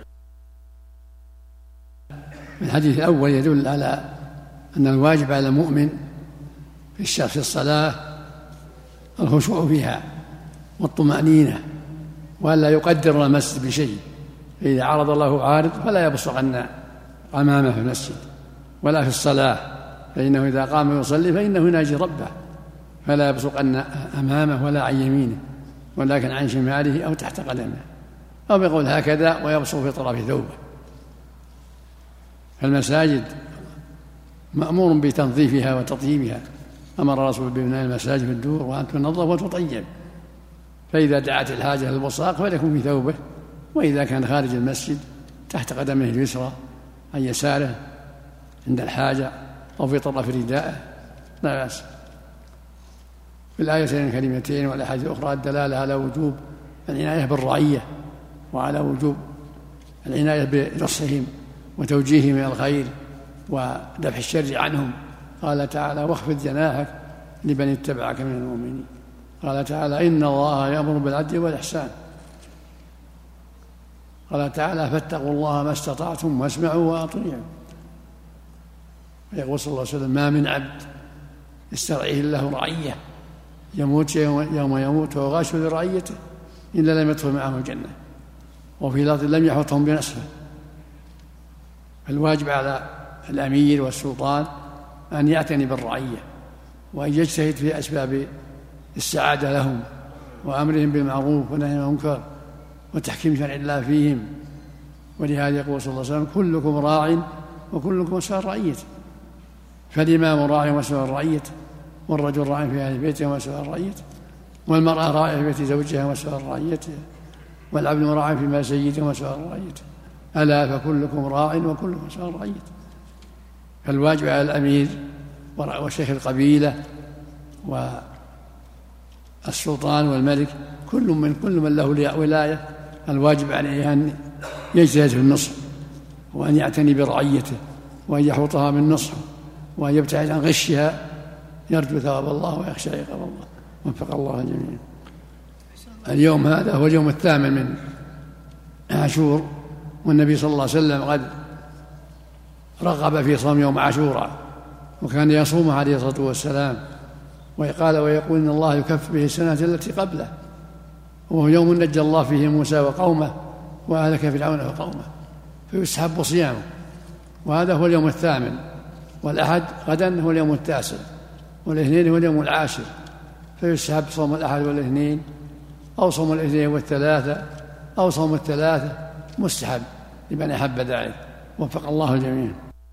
الحديث الأول يدل على أن الواجب على المؤمن في الشرف الصلاة الخشوع فيها والطمأنينة، وألا يقدر المسجد بشيء، فإذا عرض الله عارض فلا يبصقن أمامه في المسجد ولا في الصلاة، فإنه إذا قام يصلي فإنه يناجي ربه، فلا يبصقن أمامه ولا عن يمينه ولكن عن شماله أو تحت قدمه، أو بيقول هكذا ويبصق في طرف ثوبه. فالمساجد مأمور بتنظيفها وتطييبها، أمر رسول ببناء المساجد في الدور وأن تنظف وتطيب، فإذا دعت الحاجة للبصاق فليكن في ثوبه، وإذا كان خارج المسجد تحت قدمه اليسرى عن يساره عند الحاجة أو في طرف ردائه لا بأس. في الآيتين الكريمتين والأحاديث الأخرى الدلالة على وجوب العناية بالرعية وعلى وجوب العناية بنصحهم وتوجيههم إلى الخير ودفع الشر عنهم. قال تعالى: واخفض جناحك لمن اتبعك من المؤمنين. قال تعالى: إن الله يأمر بالعدل والإحسان. قال تعالى: فاتقوا الله ما استطعتم واسمعوا وأطيعوا. يقول صلى الله عليه وسلم: ما من عبد يسترعيه الله رعية يموت يوم يموت وهو غاش لرعيته إلا لم يدخل معه الجنة. وفي لفظ: لم يحطهم بنصفه. الواجب على الأمير والسلطان أن يعتني بالرعية وأن يجتهد في أسباب السعادة لهم وأمرهم بالمعروف ونهي عن المنكر وتحكيم شرع الله فيهم. ولهذا يقول صلى الله عليه وسلم: كلكم راع وكلكم مسؤول عن رعيته. فالإمام راع ومسؤول عن رعيته، والرجل راع في أهل بيته ومسؤول عن رعيته، والمرأة راعية في بيت زوجها ومسؤول عن رعيته، والعبد راع فيما سيده ومسؤول عن رعيته. ألا فكلكم راع وكلكم مسؤول عن رعيته. فالواجب على الأمير وشيخ القبيلة والسلطان والملك كل من كل من له ولاية الواجب عليه أن يجتهد في النصح، وأن يعتني برعيته، وأن يحوطها بالنصح، وأن يبتعد عن غشها، يرجو ثواب الله ويخشى عقاب الله. وفق الله الجميع. اليوم هذا هو اليوم الثامن من عاشور، والنبي صلى الله عليه وسلم قد رغب في صوم يوم عاشوراء، وكان يصوم عليه الصلاة والسلام، وقال ويقول إن الله يكفر به السنة التي قبله، وهو يوم نجى الله فيه موسى وقومه وأهلك فرعون وقومه، فيسحب صيامه. وهذا هو اليوم الثامن، والأحد غدا هو اليوم التاسع، والاثنين هو اليوم العاشر، فيسحب صوم الأحد والاثنين، أو صوم الاثنين والثلاثة، أو صوم الثلاثة، مستحب لمن أحب ذلك. وفق الله الجميع.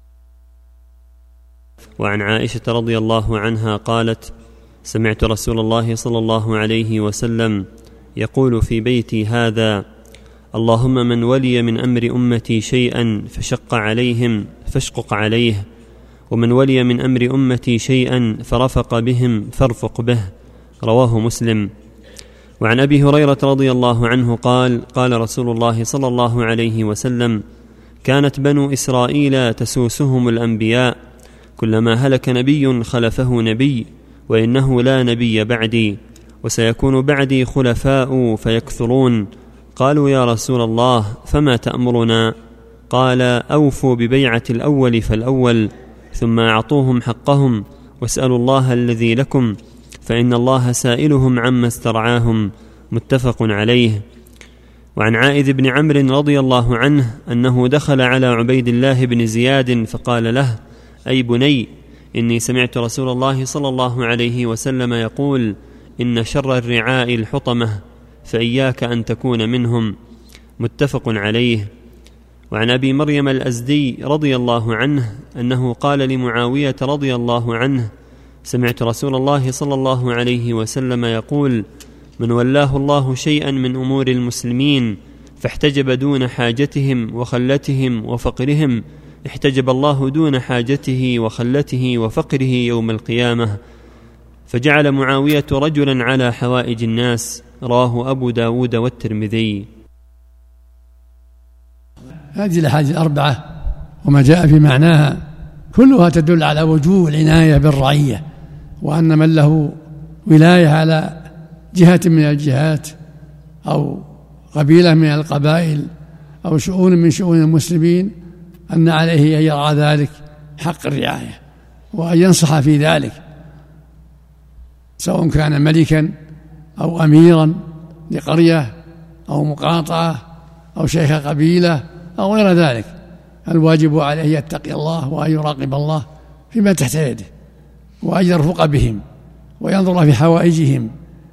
وعن عائشة رضي الله عنها قالت: سمعت رسول الله صلى الله عليه وسلم يقول في بيتي هذا: اللهم من ولي من أمر أمتي شيئا فشق عليهم فاشقق عليه، ومن ولي من أمر أمتي شيئا فرفق بهم فارفق به. رواه مسلم. وعن أبي هريرة رضي الله عنه قال: قال رسول الله صلى الله عليه وسلم: كانت بنو إسرائيل تسوسهم الأنبياء، كلما هلك نبي خلفه نبي، وإنه لا نبي بعدي، وسيكون بعدي خلفاء فيكثرون. قالوا: يا رسول الله فما تأمرنا؟ قال: أوفوا ببيعة الأول فالأول، ثم أعطوهم حقهم، واسألوا الله الذي لكم، فإن الله سائلهم عما استرعاهم. متفق عليه. وعن عائذ بن عمرو رضي الله عنه أنه دخل على عبيد الله بن زياد فقال له: أي بني، إني سمعت رسول الله صلى الله عليه وسلم يقول: إن شر الرعاء الحطمة، فإياك أن تكون منهم. متفق عليه. وعن أبي مريم الأزدي رضي الله عنه أنه قال لمعاوية رضي الله عنه: سمعت رسول الله صلى الله عليه وسلم يقول: من ولاه الله شيئا من أمور المسلمين فاحتجب دون حاجتهم وخلتهم وفقرهم، احتجب الله دون حاجته وخلته وفقره يوم القيامة، فجعل معاوية رجلا على حوائج الناس. رواه أبو داود والترمذي. هذه الأحاديث الأربعة وما جاء في معناها كلها تدل على وجوب العناية بالرعية، وأن من له ولاية على جهة من الجهات أو قبيلة من القبائل أو شؤون من شؤون المسلمين أن عليه أن يرعى ذلك حق الرعاية، وأن ينصح في ذلك، سواء كان ملكا أو أميرا لقرية أو مقاطعة أو شيخ قبيلة أو غير ذلك. الواجب عليه أن يتقي الله وأن يراقب الله فيما تحت يده، وأن يرفق بهم وينظر في حوائجهم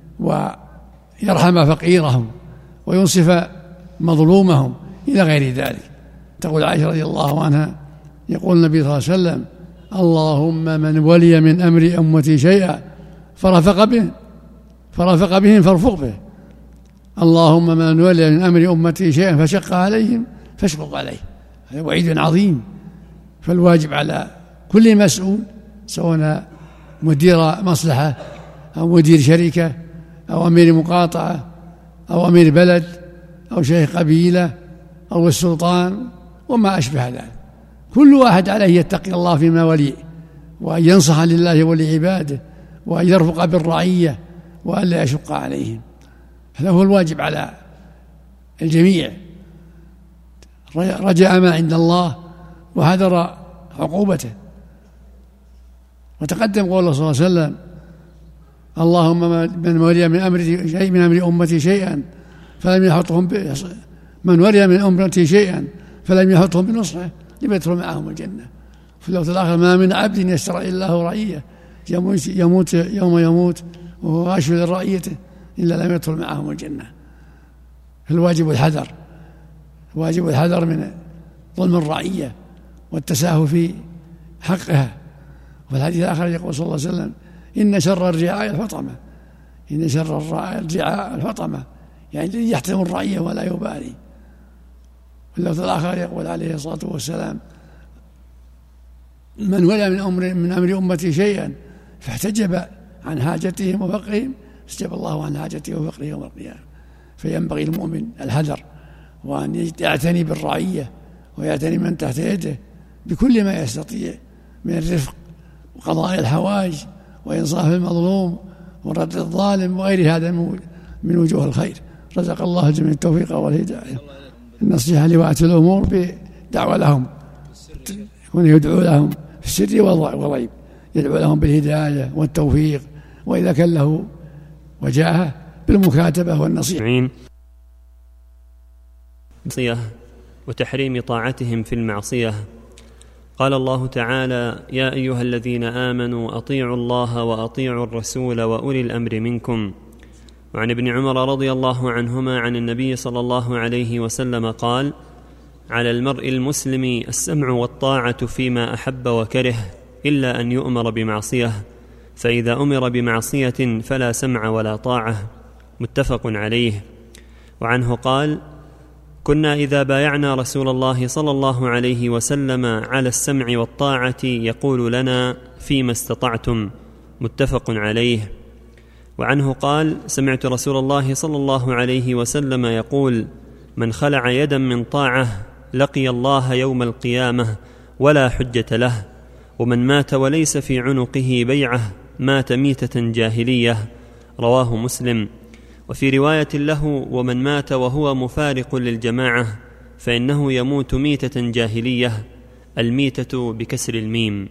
ويرحم فقيرهم وينصف مظلومهم إلى غير ذلك. تقول عائشة رضي الله عنها: يقول النبي صلى الله عليه وسلم: اللهم من ولي من أمر أمتي شيئا فرفق به فرفق بهم فارفق به، اللهم من ولي من أمر أمتي شيئا فشق عليهم فاشقق عليه. هذا وعيد عظيم. فالواجب على كل مسؤول، سواء مدير مصلحة أو مدير شركة أو أمير مقاطعة أو أمير بلد أو شيخ قبيلة أو السلطان وما أشبه ذلك، كل واحد عليه يتقي الله فيما وليه، وأن ينصح لله ولعباده، وأن يرفق بالرعية، وأن لا يشق عليهم. هذا هو الواجب على الجميع، رجاء ما عند الله وحذر عقوبته. وتقدم قول صلى الله عليه وسلم: اللهم من ولي من أمر شيء من أمر أمتي شيئا فلم يحطهم من ولي من أمتي شيئا فلم يحطهم بنصحه لم يدخل معهم الجنة. في اللفظ الآخر: ما من عبد يسترعي الله رعية يموت, يموت يوم يموت وهو غاش لرعيته إلا لم يدخل معهم الجنة. فالواجب الحذر، واجب الحذر من ظلم الرعية والتساهل في حقها. وفي الحديث الآخر يقول صلى الله عليه وسلم: إن شر الرعاء الحطمة، إن شر الرعاء الحطمة، يعني الذي يحترم الرعية ولا يبالي. واللفظ الآخر يقول عليه الصلاة والسلام: من ولى من أمر من أمر أمتي شيئا فاحتجب عن حاجتهم وفقرهم استجاب الله عن حاجته وفقره يوم القيامة. فينبغي المؤمن الحذر، وأن يعتني بالرعية ويعتني من تحت يده بكل ما يستطيع من الرفق وقضاء الحوائج وإنصاف المظلوم ورد الظالم وغير هذا من وجوه الخير. رزق الله الجميع التوفيق والهداية. النصيحة لولاة الأمور بدعوة لهم، يكون يدعو لهم في السر والغيب، يدعو لهم بالهداية والتوفيق، وإذا كان له وجاهه بالمكاتبة والنصيحة وتحريم طاعتهم في المعصية. قال الله تعالى: يا أيها الذين آمنوا أطيعوا الله وأطيعوا الرسول وأولي الأمر منكم. وعن ابن عمر رضي الله عنهما عن النبي صلى الله عليه وسلم قال: على المرء المسلم السمع والطاعة فيما أحب وكره إلا أن يؤمر بمعصية، فإذا أمر بمعصية فلا سمع ولا طاعة. متفق عليه. وعنه قال: كنا إذا بايعنا رسول الله صلى الله عليه وسلم على السمع والطاعة يقول لنا: فيما استطعتم. متفق عليه. وعنه قال: سمعت رسول الله صلى الله عليه وسلم يقول: من خلع يدا من طاعة لقي الله يوم القيامة ولا حجة له، ومن مات وليس في عنقه بيعة مات ميتة جاهلية. رواه مسلم. وفي رواية له: ومن مات وهو مفارق للجماعة فإنه يموت ميتة جاهلية. الميتة بكسر الميم.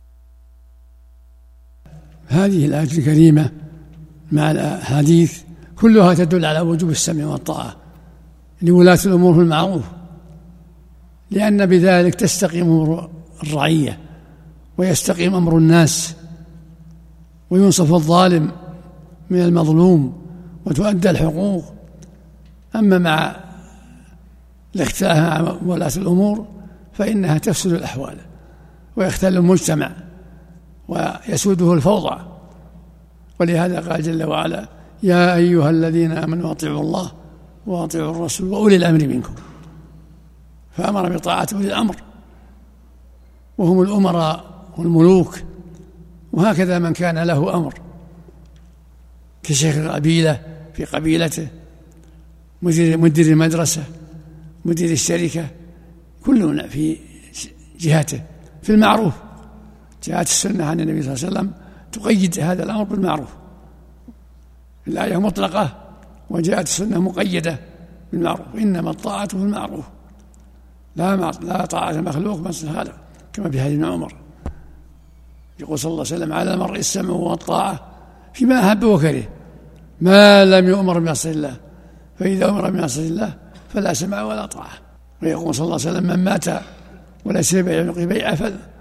هذه الآية الكريمة مع الأحاديث كلها تدل على وجوب السمع والطاعة لولاة الأمور في المعروف، لأن بذلك تستقيم أمور الرعية ويستقيم أمر الناس وينصف الظالم من المظلوم وتؤدى الحقوق. أما مع الاختلاف مع ولاة الأمور فإنها تفسد الأحوال ويختل المجتمع ويسوده الفوضى. ولهذا قال جل وعلا: يا أيها الذين آمنوا أطيعوا الله وأطيعوا الرسول وأولي الأمر منكم. فأمر بطاعة أولي الأمر وهم الأمراء والملوك، وهكذا من كان له أمر كشيخ القبيلة في قبيلته، مدير مدير المدرسة، مدير الشركة، كلنا في جهته في المعروف. جاءت السنة عن النبي صلى الله عليه وسلم تقيد هذا الأمر بالمعروف. الآية مطلقة وجاءت السنة مقيدة بالمعروف. إنما الطاعة في المعروف، لا لا طاعة المخلوق بس الخالق، كما في حديث ابن عمر يقول صلى الله عليه وسلم: على المرء السمع والطاعة فيما أحب وكره ما لم يؤمر بمعصية الله، فإذا أمر بمعصية الله فلا سمع ولا طاعة. ويقول صلى الله عليه وسلم: من مات وليس يبيع بيعة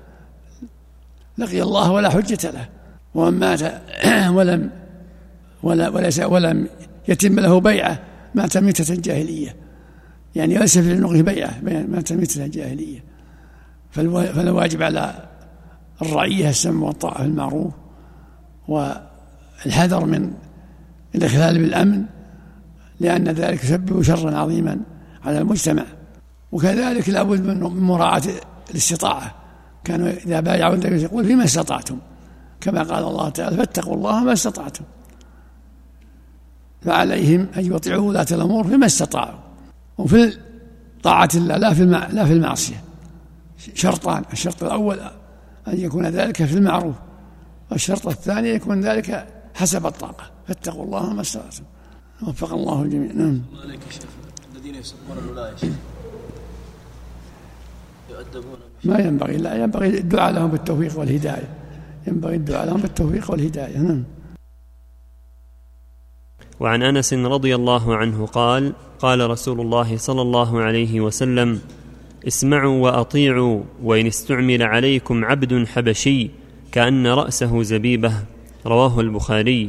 لقي الله ولا حجة له، ومن مات ولم ولا وليس ولم يتم له بيعة مات ميتة جاهلية، يعني ليس في عنقه بيعة مات ميتة جاهلية. فالواجب على الرعية السمع والطاعة في المعروف والحذر من الإخلال بالأمن، لأن ذلك يسبب شرا عظيما على المجتمع. وكذلك لابد من مراعاة الاستطاعة. كانوا إذا بايعوا النبي يقول: فيما استطعتم، كما قال الله تعالى: فاتقوا الله ما استطعتم. فعليهم أن يطيعوا ولاة الأمور فيما استطاعوا، وفي طاعة الله لا في لا في المعصية. شرطان: الشرط الأول أن يكون ذلك في المعروف، والشرط الثاني يكون ذلك حسب الطاقة. فاتقوا الله ما استطعتم. وفق الله الجميع. نعم. الله عليك يا شيخ. الذين يسبون الولاية يؤدبون؟ ما ينبغي، لا ينبغي الدعاء لهم بالتوفيق والهداية، ينبغي الدعاء لهم بالتوفيق والهداية. نعم. وعن أنس رضي الله عنه قال: قال رسول الله صلى الله عليه وسلم: اسمعوا وأطيعوا، وإن استعمل عليكم عبد حبشي كأن رأسه زبيبة، رواه البخاري.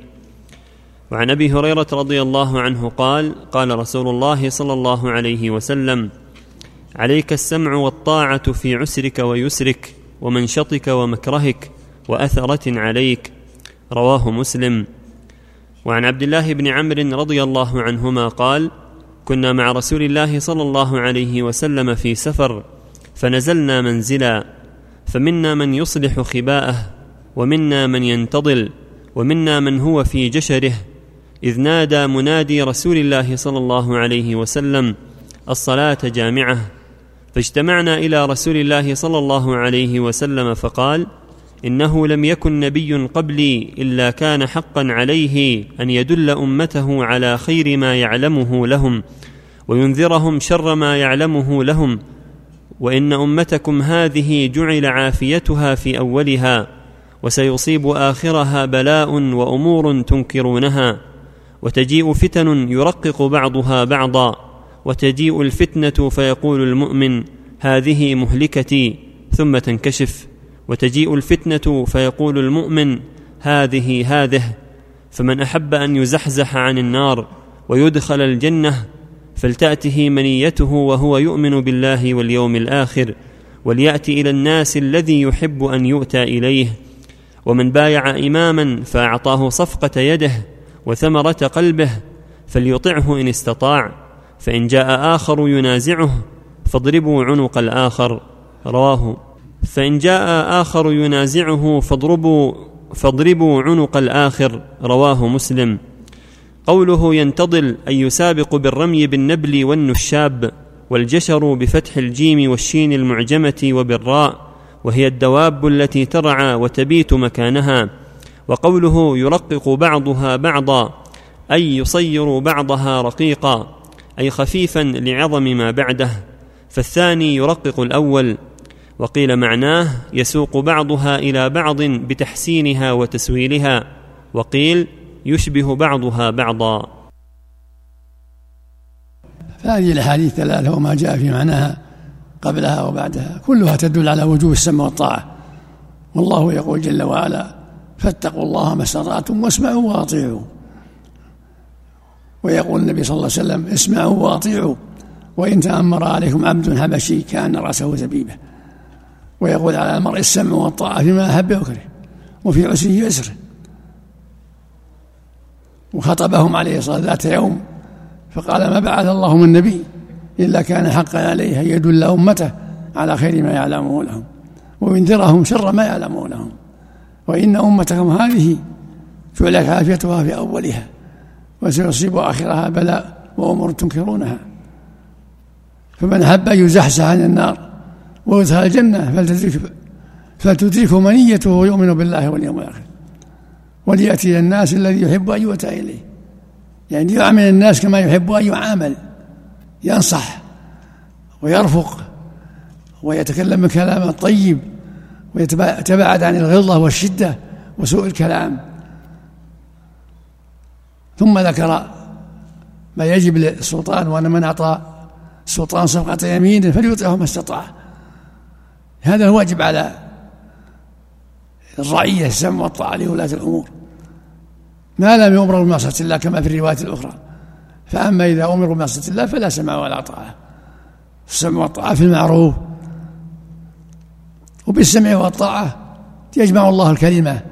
وعن أبي هريرة رضي الله عنه قال: قال رسول الله صلى الله عليه وسلم: عليك السمع والطاعة في عسرك ويسرك، ومنشطك ومكرهك، وأثرة عليك، رواه مسلم. وعن عبد الله بن عمرو رضي الله عنهما قال: كنا مع رسول الله صلى الله عليه وسلم في سفر، فنزلنا منزلا، فمنا من يصلح خباءه، ومنا من ينتضل، ومنا من هو في جشره، إذ نادى منادي رسول الله صلى الله عليه وسلم: الصلاة جامعة. فاجتمعنا إلى رسول الله صلى الله عليه وسلم فقال: إنه لم يكن نبي قبلي إلا كان حقا عليه أن يدل أمته على خير ما يعلمه لهم، وينذرهم شر ما يعلمه لهم، وإن أمتكم هذه جعل عافيتها في أولها، وسيصيب آخرها بلاء وأمور تنكرونها، وتجيء فتن يرقق بعضها بعضا، وتجيء الفتنة فيقول المؤمن: هذه مهلكتي، ثم تنكشف، وتجيء الفتنة فيقول المؤمن: هذه هذه. فمن أحب أن يزحزح عن النار ويدخل الجنة فلتأته منيته وهو يؤمن بالله واليوم الآخر، وليأتي إلى الناس الذي يحب أن يؤتى إليه. ومن بايع إماما فأعطاه صفقة يده وثمرة قلبه فليطعه إن استطاع، فإن جاء آخر ينازعه فاضربوا عنق الآخر، رواه. فإن جاء آخر ينازعه فاضربوا, فاضربوا عنق الآخر، رواه مسلم. قوله ينتضل أي يسابق بالرمي بالنبل والنشاب، والجشر بفتح الجيم والشين المعجمة وبالراء، وهي الدواب التي ترعى وتبيت مكانها. وقوله يرقق بعضها بعضا أي يصير بعضها رقيقا، أي خفيفا لعظم ما بعده، فالثاني يرقق الأول. وقيل معناه يسوق بعضها إلى بعض بتحسينها وتسويلها، وقيل يشبه بعضها بعضا. فهذه الأحاديث الثلاثة وما جاء في معناها قبلها وبعدها كلها تدل على وجوب السمع والطاعة، والله يقول جل وعلا: فاتقوا الله ما استطعتم واسمعوا واطيعوا. ويقول النبي صلى الله عليه وسلم: اسمعوا واطيعوا وإن تأمر عليكم عبد حبشي كأن رأسه زبيبة. ويقول على المرء السمع والطاعة فيما أحب وكره، وفي عسره يسره. وخطبهم عليه الصلاة والسلام ذات يوم فقال: ما بعث الله من نبي إلا كان حقا عليه أن يدل أمته على خير ما يعلمه لهم، وينذرهم شر ما يعلمه لهم، وإن أمتكم هذه جعلت عافيتها في أولها، وسيصيب آخرها بلاء وأمور تنكرونها. فمن أحب أن يزحزح عن النار ويدخل الجنة فلتدرك فلتدركه منيته ويؤمن بالله واليوم الآخر، وليأتي إلى الناس الذي يحب أن يؤتى إليه، يعني يعامل الناس كما يحب أن يعامل، ينصح ويرفق ويتكلم بكلام الطيب، ويتباعد عن الغلظة والشدة وسوء الكلام. ثم ذكر ما يجب للسلطان، وأن من أعطى السلطان صفقة يمين فليطعه ما استطاع. هذا الواجب على الرعية، السمع والطاعة لولاة الأمور ما لم يؤمروا بمعصية الله كما في الروايات الأخرى. فأما إذا أمروا بمعصية الله فلا سمع ولا طاعة. السمع والطاعة في المعروف، وبالسمع والطاعة يجمع الله الكلمة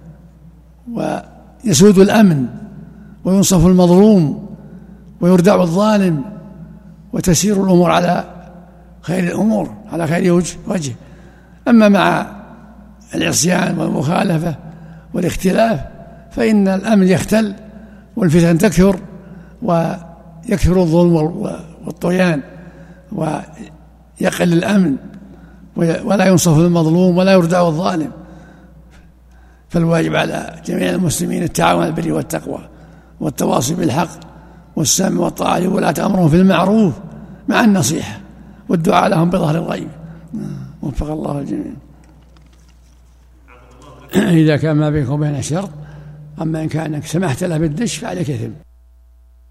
ويسود الأمن وينصف المظلوم ويردع الظالم، وتسير الأمور على خير الأمور، على خير وجه. أما مع العصيان والمخالفة والاختلاف فإن الأمن يختل والفتن تكثر، ويكثر الظلم والطغيان، ويقل الأمن، ولا ينصف المظلوم ولا يردع الظالم. فالواجب على جميع المسلمين التعاون على البر والتقوى والتواصي بالحق والسمع والطاعة لولاة أمرهم في المعروف مع النصيحة والدعاء لهم بظهر الغيب. وفق الله الجميع. إذا كان ما بينك وبين الشر، أما إن كانك سمحت له بالدش فعليك إثم.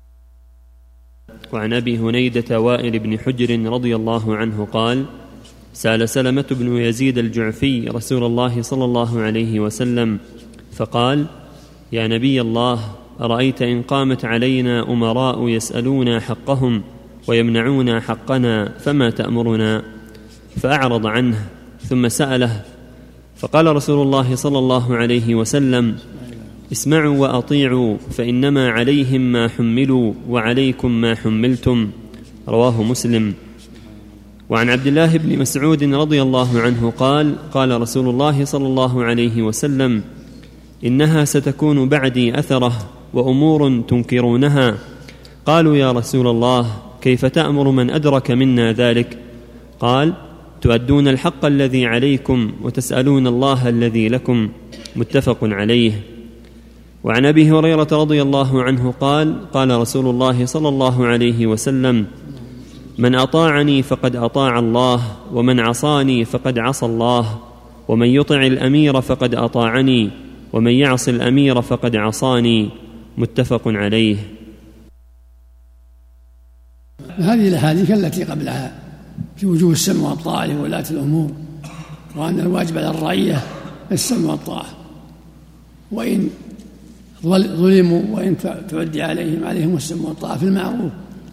وعن أبي هنيدة وائل بن حجر رضي الله عنه قال: سأل سلمة بن يزيد الجعفي رسول الله صلى الله عليه وسلم فقال: يا نبي الله، أرأيت إن قامت علينا أمراء يسألون حقهم ويمنعون حقنا فما تأمرنا؟ فأعرض عنه ثم سأله، فقال رسول الله صلى الله عليه وسلم: اسمعوا وأطيعوا، فإنما عليهم ما حملوا وعليكم ما حملتم. رواه مسلم. وعن عبد الله بن مسعود رضي الله عنه قال: قال رسول الله صلى الله عليه وسلم: إنها ستكون بعدي أثرة وأمور تنكرونها. قالوا: يا رسول الله، كيف تأمر من أدرك منا ذلك؟ قال: تؤدون الحق الذي عليكم وتسألون الله الذي لكم. متفق عليه. وعن أبي هريرة رضي الله عنه قال: قال رسول الله صلى الله عليه وسلم: من أطاعني فقد أطاع الله، ومن عصاني فقد عصى الله، ومن يطع الأمير فقد أطاعني، ومن يعص الأمير فقد عصاني. متفق عليه. هذه الأحاديث التي قبلها في وجوب السمع والطاعة لولاة الأمور، وأن الواجب على الرعية السمع والطاعة، وإن ظلموا وإن تعدي عليهم عليهم السمع والطاعة في المعروف،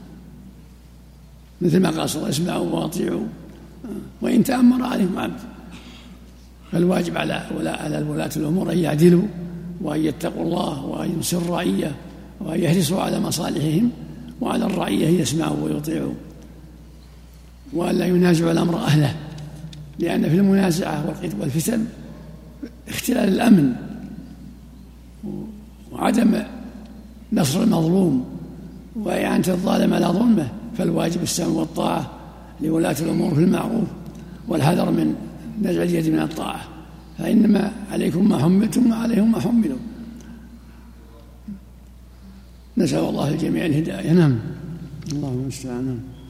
مثل ما قال صلى الله عليه وسلم: اسمعوا وأطيعوا وإن تأمر عليهم عبد. فالواجب على ولاة الأمور أن يعدلوا وأن يتقوا الله وأن ينصروا الرعية وأن يحرصوا على مصالحهم، وعلى الرعية يسمعوا ويطيعوا، وأن لا ينازعوا الأمر أهله، لأن في المنازعة والفتن اختلال الأمن وعدم نصر المظلوم وإعانة الظالم على ظلمه. فالواجب السمع والطاعة لولاة الأمور في المعروف، والحذر من نزع اليد من الطاعة، فإنما عليكم ما حملتم وعليهم ما حملوا. نسأل الله الجميع الهداية. نعم. اللهم استعان.